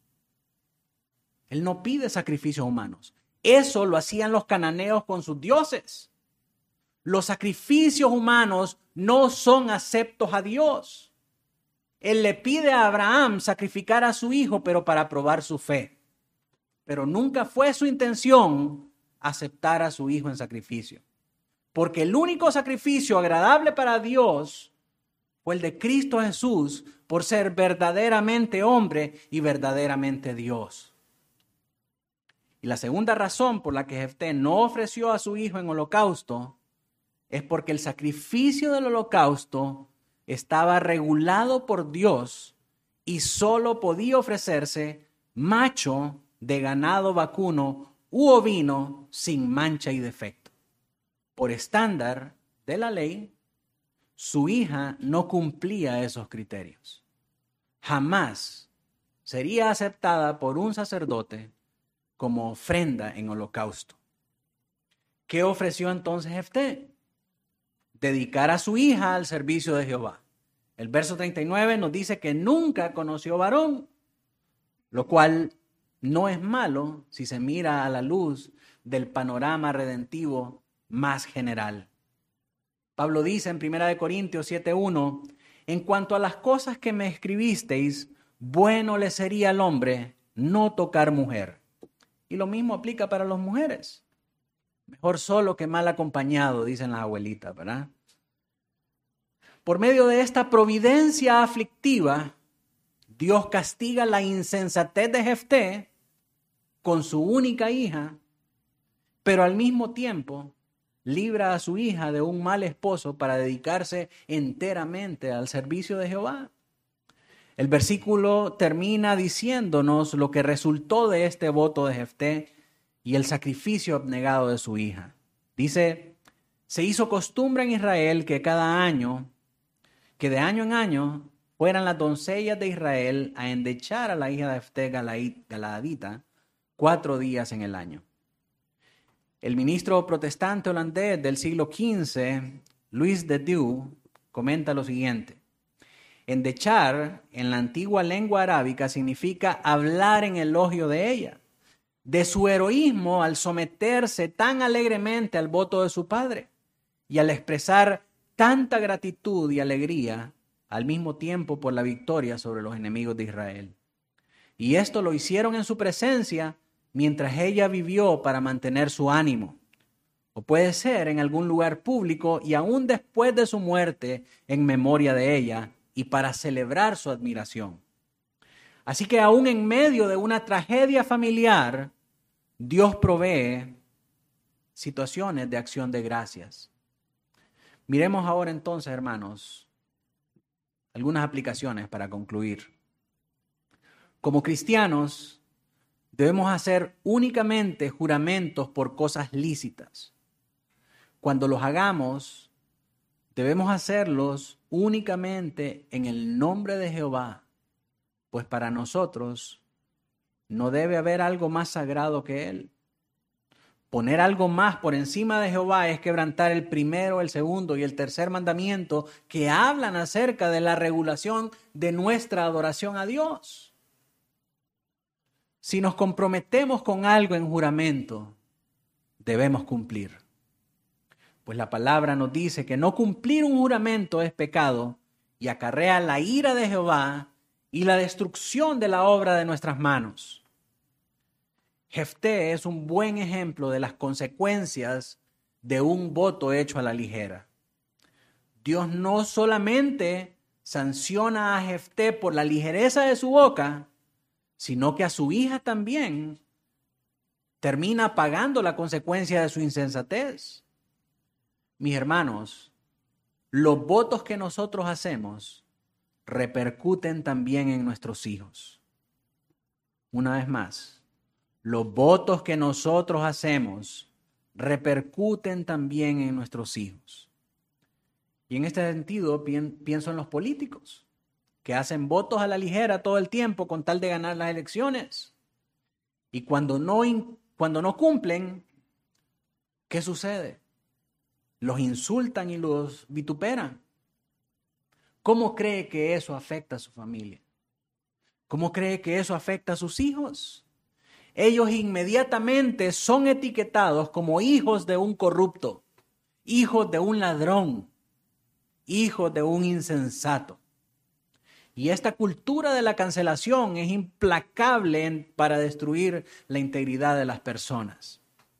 Él no pide sacrificios humanos. Eso lo hacían los cananeos con sus dioses. Los sacrificios humanos no son aceptos a Dios. Él le pide a Abraham sacrificar a su hijo, pero para probar su fe. Pero nunca fue su intención aceptar a su hijo en sacrificio. Porque el único sacrificio agradable para Dios fue el de Cristo Jesús, por ser verdaderamente hombre y verdaderamente Dios. Y la segunda razón por la que Jefté no ofreció a su hijo en holocausto es porque el sacrificio del holocausto estaba regulado por Dios y solo podía ofrecerse macho de ganado vacuno u ovino sin mancha y defecto. Por estándar de la ley, su hija no cumplía esos criterios. Jamás sería aceptada por un sacerdote como ofrenda en holocausto. ¿Qué ofreció entonces Jefté? Dedicar a su hija al servicio de Jehová. El verso treinta y nueve nos dice que nunca conoció varón, lo cual no es malo si se mira a la luz del panorama redentivo más general. Pablo dice en primera de Corintios siete uno: en cuanto a las cosas que me escribisteis, bueno le sería al hombre no tocar mujer. Y lo mismo aplica para las mujeres. Mejor solo que mal acompañado, dicen las abuelitas, ¿verdad? Por medio de esta providencia aflictiva, Dios castiga la insensatez de Jefté con su única hija, pero al mismo tiempo libra a su hija de un mal esposo para dedicarse enteramente al servicio de Jehová. El versículo termina diciéndonos lo que resultó de este voto de Jefté y el sacrificio abnegado de su hija. Dice, se hizo costumbre en Israel que cada año, que de año en año, fueran las doncellas de Israel a endechar a la hija de Jefté Galaadita cuatro días en el año. El ministro protestante holandés del siglo quince, Louis de Dieu, comenta lo siguiente. Endechar en la antigua lengua arábica significa hablar en elogio de ella, de su heroísmo al someterse tan alegremente al voto de su padre y al expresar tanta gratitud y alegría al mismo tiempo por la victoria sobre los enemigos de Israel. Y esto lo hicieron en su presencia mientras ella vivió para mantener su ánimo. O puede ser en algún lugar público y aún después de su muerte en memoria de ella y para celebrar su admiración. Así que aún en medio de una tragedia familiar, Dios provee situaciones de acción de gracias. Miremos ahora entonces, hermanos, algunas aplicaciones para concluir. Como cristianos, debemos hacer únicamente juramentos por cosas lícitas. Cuando los hagamos, debemos hacerlos únicamente en el nombre de Jehová, pues para nosotros no debe haber algo más sagrado que Él. Poner algo más por encima de Jehová es quebrantar el primero, el segundo y el tercer mandamiento que hablan acerca de la regulación de nuestra adoración a Dios. Si nos comprometemos con algo en juramento, debemos cumplir. Pues la palabra nos dice que no cumplir un juramento es pecado y acarrea la ira de Jehová y la destrucción de la obra de nuestras manos. Jefté es un buen ejemplo de las consecuencias de un voto hecho a la ligera. Dios no solamente sanciona a Jefté por la ligereza de su boca, sino que a su hija también termina pagando la consecuencia de su insensatez. Mis hermanos, los votos que nosotros hacemos repercuten también en nuestros hijos. Una vez más, los votos que nosotros hacemos repercuten también en nuestros hijos. Y en este sentido pienso en los políticos, que hacen votos a la ligera todo el tiempo con tal de ganar las elecciones. Y cuando no, cuando no cumplen, ¿qué sucede? Los insultan y los vituperan. ¿Cómo cree que eso afecta a su familia? ¿Cómo cree que eso afecta a sus hijos? Ellos inmediatamente son etiquetados como hijos de un corrupto, hijos de un ladrón, hijos de un insensato. Y esta cultura de la cancelación es implacable en, para destruir la integridad de las personas.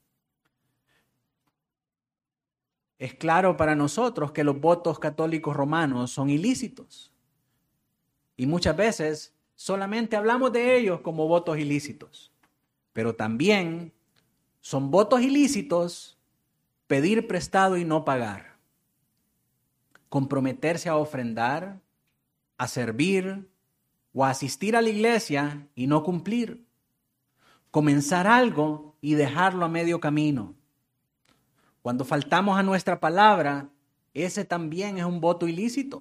Es claro para nosotros que los votos católicos romanos son ilícitos. Y muchas veces solamente hablamos de ellos como votos ilícitos. Pero también son votos ilícitos pedir prestado y no pagar. Comprometerse a ofrendar, a servir o a asistir a la iglesia y no cumplir. Comenzar algo y dejarlo a medio camino. Cuando faltamos a nuestra palabra, ese también es un voto ilícito.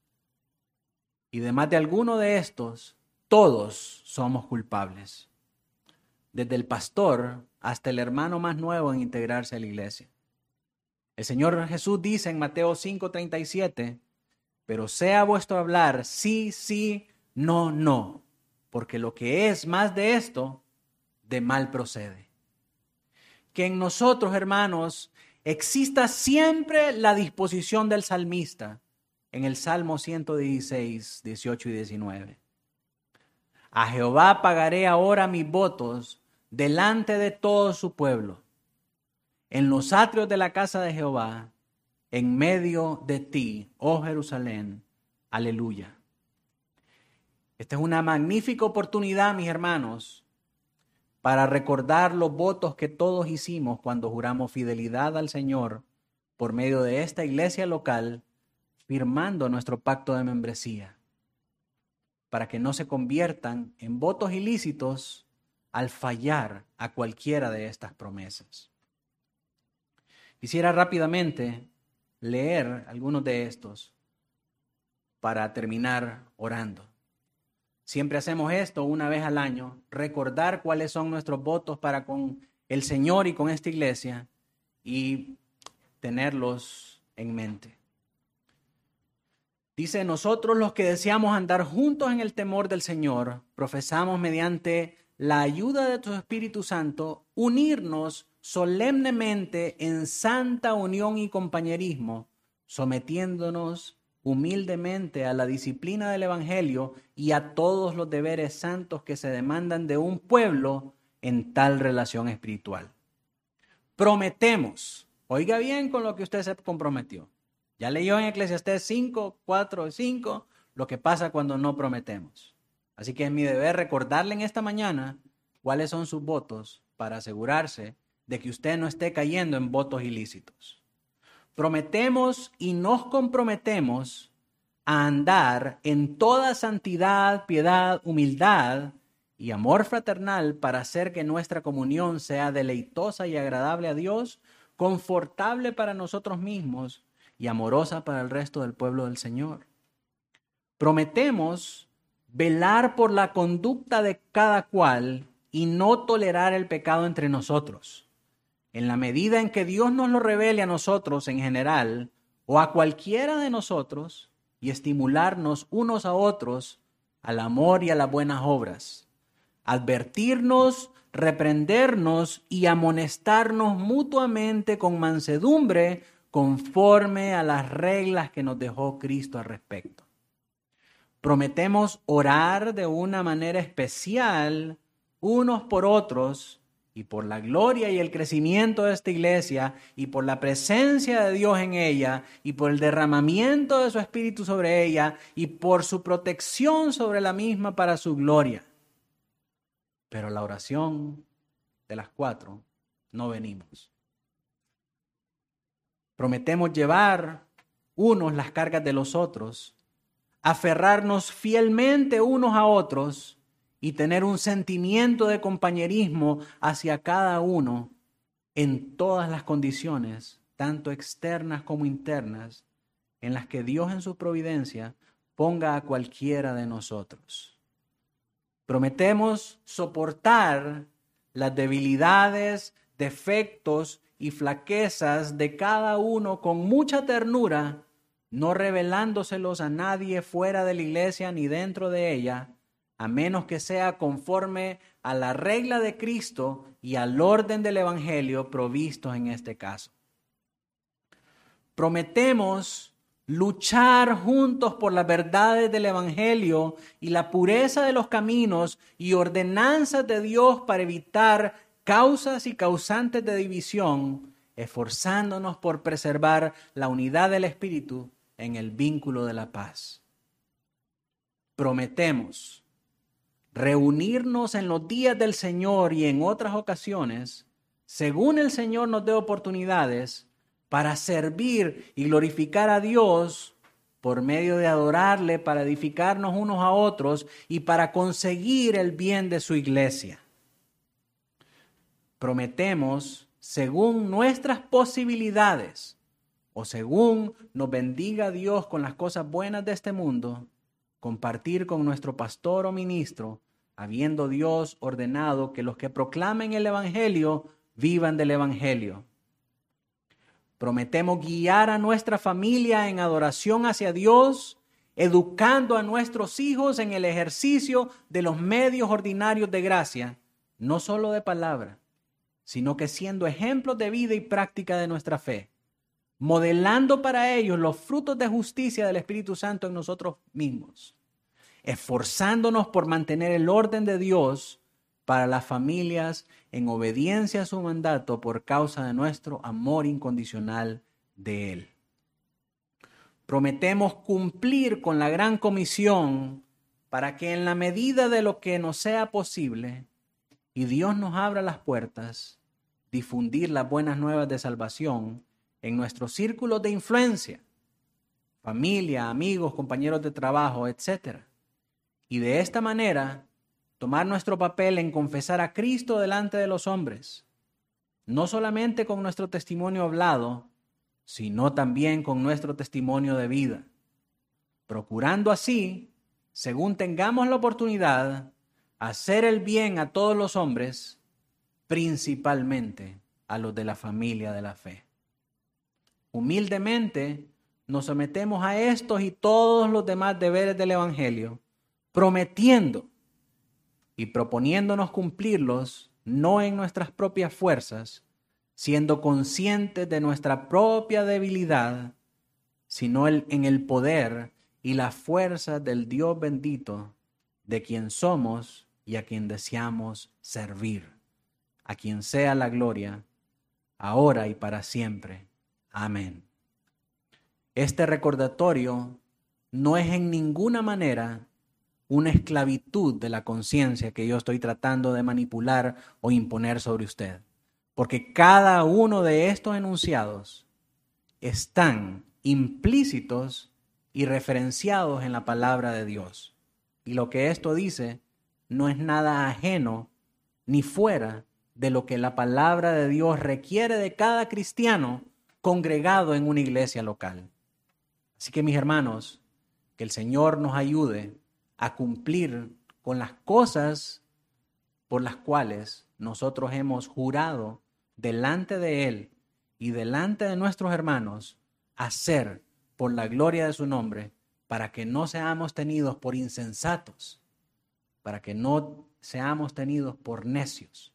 Y de más de alguno de estos, todos somos culpables. Desde el pastor hasta el hermano más nuevo en integrarse a la iglesia. El Señor Jesús dice en Mateo cinco treinta y siete, pero sea vuestro hablar sí, sí, no, no, porque lo que es más de esto, de mal procede. Que en nosotros, hermanos, exista siempre la disposición del salmista en el Salmo ciento dieciséis, dieciocho y diecinueve. A Jehová pagaré ahora mis votos delante de todo su pueblo, en los atrios de la casa de Jehová, en medio de ti, oh Jerusalén. Aleluya. Esta es una magnífica oportunidad, mis hermanos, para recordar los votos que todos hicimos cuando juramos fidelidad al Señor por medio de esta iglesia local, firmando nuestro pacto de membresía, para que no se conviertan en votos ilícitos al fallar a cualquiera de estas promesas. Quisiera rápidamente leer algunos de estos para terminar orando. Siempre hacemos esto una vez al año, recordar cuáles son nuestros votos para con el Señor y con esta iglesia y tenerlos en mente. Dice, nosotros los que deseamos andar juntos en el temor del Señor, profesamos mediante la ayuda de tu Espíritu Santo, unirnos solemnemente en santa unión y compañerismo, sometiéndonos humildemente a la disciplina del Evangelio y a todos los deberes santos que se demandan de un pueblo en tal relación espiritual. Prometemos, oiga bien con lo que usted se comprometió. Ya leyó en Eclesiastés cinco, cuatro y cinco lo que pasa cuando no prometemos. Así que es mi deber recordarle en esta mañana cuáles son sus votos para asegurarse de que usted no esté cayendo en votos ilícitos. Prometemos y nos comprometemos a andar en toda santidad, piedad, humildad y amor fraternal para hacer que nuestra comunión sea deleitosa y agradable a Dios, confortable para nosotros mismos y amorosa para el resto del pueblo del Señor. Prometemos velar por la conducta de cada cual y no tolerar el pecado entre nosotros, en la medida en que Dios nos lo revele a nosotros en general o a cualquiera de nosotros, y estimularnos unos a otros al amor y a las buenas obras, advertirnos, reprendernos y amonestarnos mutuamente con mansedumbre conforme a las reglas que nos dejó Cristo al respecto. Prometemos orar de una manera especial unos por otros y por la gloria y el crecimiento de esta iglesia y por la presencia de Dios en ella y por el derramamiento de su Espíritu sobre ella y por su protección sobre la misma para su gloria. Pero la oración de las cuatro no venimos. Prometemos llevar unos las cargas de los otros, aferrarnos fielmente unos a otros y tener un sentimiento de compañerismo hacia cada uno en todas las condiciones, tanto externas como internas, en las que Dios en su providencia ponga a cualquiera de nosotros. Prometemos soportar las debilidades, defectos y flaquezas de cada uno con mucha ternura, no revelándoselos a nadie fuera de la iglesia ni dentro de ella, a menos que sea conforme a la regla de Cristo y al orden del Evangelio provistos en este caso. Prometemos luchar juntos por las verdades del Evangelio y la pureza de los caminos y ordenanzas de Dios para evitar causas y causantes de división, esforzándonos por preservar la unidad del Espíritu en el vínculo de la paz. Prometemos reunirnos en los días del Señor y en otras ocasiones, según el Señor nos dé oportunidades, para servir y glorificar a Dios por medio de adorarle, para edificarnos unos a otros y para conseguir el bien de su iglesia. Prometemos, según nuestras posibilidades o según nos bendiga Dios con las cosas buenas de este mundo, compartir con nuestro pastor o ministro, habiendo Dios ordenado que los que proclamen el Evangelio vivan del Evangelio. Prometemos guiar a nuestra familia en adoración hacia Dios, educando a nuestros hijos en el ejercicio de los medios ordinarios de gracia, no solo de palabra, sino que siendo ejemplos de vida y práctica de nuestra fe, modelando para ellos los frutos de justicia del Espíritu Santo en nosotros mismos, esforzándonos por mantener el orden de Dios para las familias en obediencia a su mandato por causa de nuestro amor incondicional de Él. Prometemos cumplir con la gran comisión para que en la medida de lo que nos sea posible y Dios nos abra las puertas, difundir las buenas nuevas de salvación en nuestros círculos de influencia, familia, amigos, compañeros de trabajo, etcétera. Y de esta manera, tomar nuestro papel en confesar a Cristo delante de los hombres, no solamente con nuestro testimonio hablado, sino también con nuestro testimonio de vida, procurando así, según tengamos la oportunidad, hacer el bien a todos los hombres, principalmente a los de la familia de la fe. Humildemente nos sometemos a estos y todos los demás deberes del Evangelio, prometiendo y proponiéndonos cumplirlos no en nuestras propias fuerzas, siendo conscientes de nuestra propia debilidad, sino en el poder y la fuerza del Dios bendito, de quien somos y a quien deseamos servir, a quien sea la gloria, ahora y para siempre. Amén. Este recordatorio no es en ninguna manera una esclavitud de la conciencia que yo estoy tratando de manipular o imponer sobre usted, porque cada uno de estos enunciados están implícitos y referenciados en la palabra de Dios. Y lo que esto dice no es nada ajeno ni fuera de lo que la palabra de Dios requiere de cada cristiano congregado en una iglesia local. Así que, mis hermanos, que el Señor nos ayude a cumplir con las cosas por las cuales nosotros hemos jurado delante de Él y delante de nuestros hermanos hacer por la gloria de su nombre, para que no seamos tenidos por insensatos, para que no seamos tenidos por necios,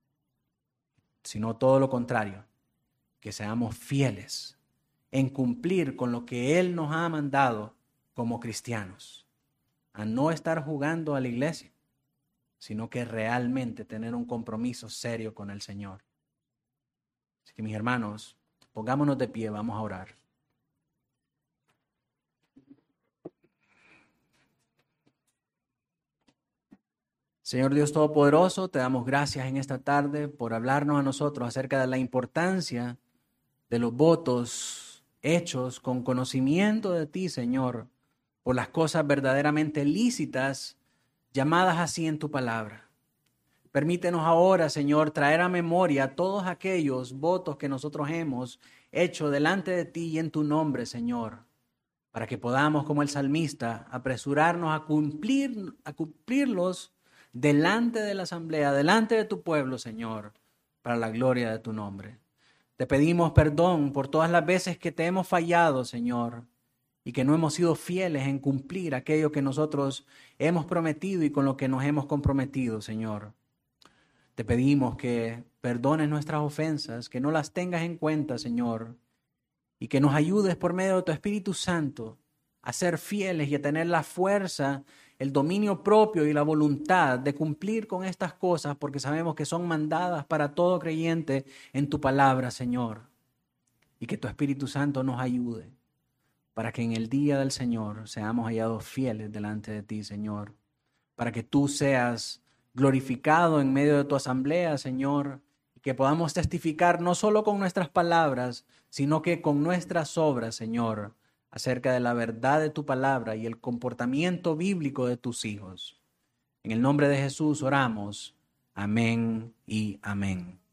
sino todo lo contrario, que seamos fieles en cumplir con lo que Él nos ha mandado como cristianos, a no estar jugando a la iglesia, sino que realmente tener un compromiso serio con el Señor. Así que, mis hermanos, pongámonos de pie, vamos a orar. Señor Dios Todopoderoso, te damos gracias en esta tarde por hablarnos a nosotros acerca de la importancia de los votos hechos con conocimiento de ti, Señor, por las cosas verdaderamente lícitas llamadas así en tu palabra. Permítenos ahora, Señor, traer a memoria todos aquellos votos que nosotros hemos hecho delante de ti y en tu nombre, Señor, para que podamos, como el salmista, apresurarnos a cumplir, a cumplirlos delante de la asamblea, delante de tu pueblo, Señor, para la gloria de tu nombre. Te pedimos perdón por todas las veces que te hemos fallado, Señor, y que no hemos sido fieles en cumplir aquello que nosotros hemos prometido y con lo que nos hemos comprometido, Señor. Te pedimos que perdones nuestras ofensas, que no las tengas en cuenta, Señor, y que nos ayudes por medio de tu Espíritu Santo a ser fieles y a tener la fuerza, el dominio propio y la voluntad de cumplir con estas cosas, porque sabemos que son mandadas para todo creyente en tu palabra, Señor. Y que tu Espíritu Santo nos ayude para que en el día del Señor seamos hallados fieles delante de ti, Señor. Para que tú seas glorificado en medio de tu asamblea, Señor, y que podamos testificar no solo con nuestras palabras, sino que con nuestras obras, Señor, acerca de la verdad de tu palabra y el comportamiento bíblico de tus hijos. En el nombre de Jesús oramos. Amén y amén.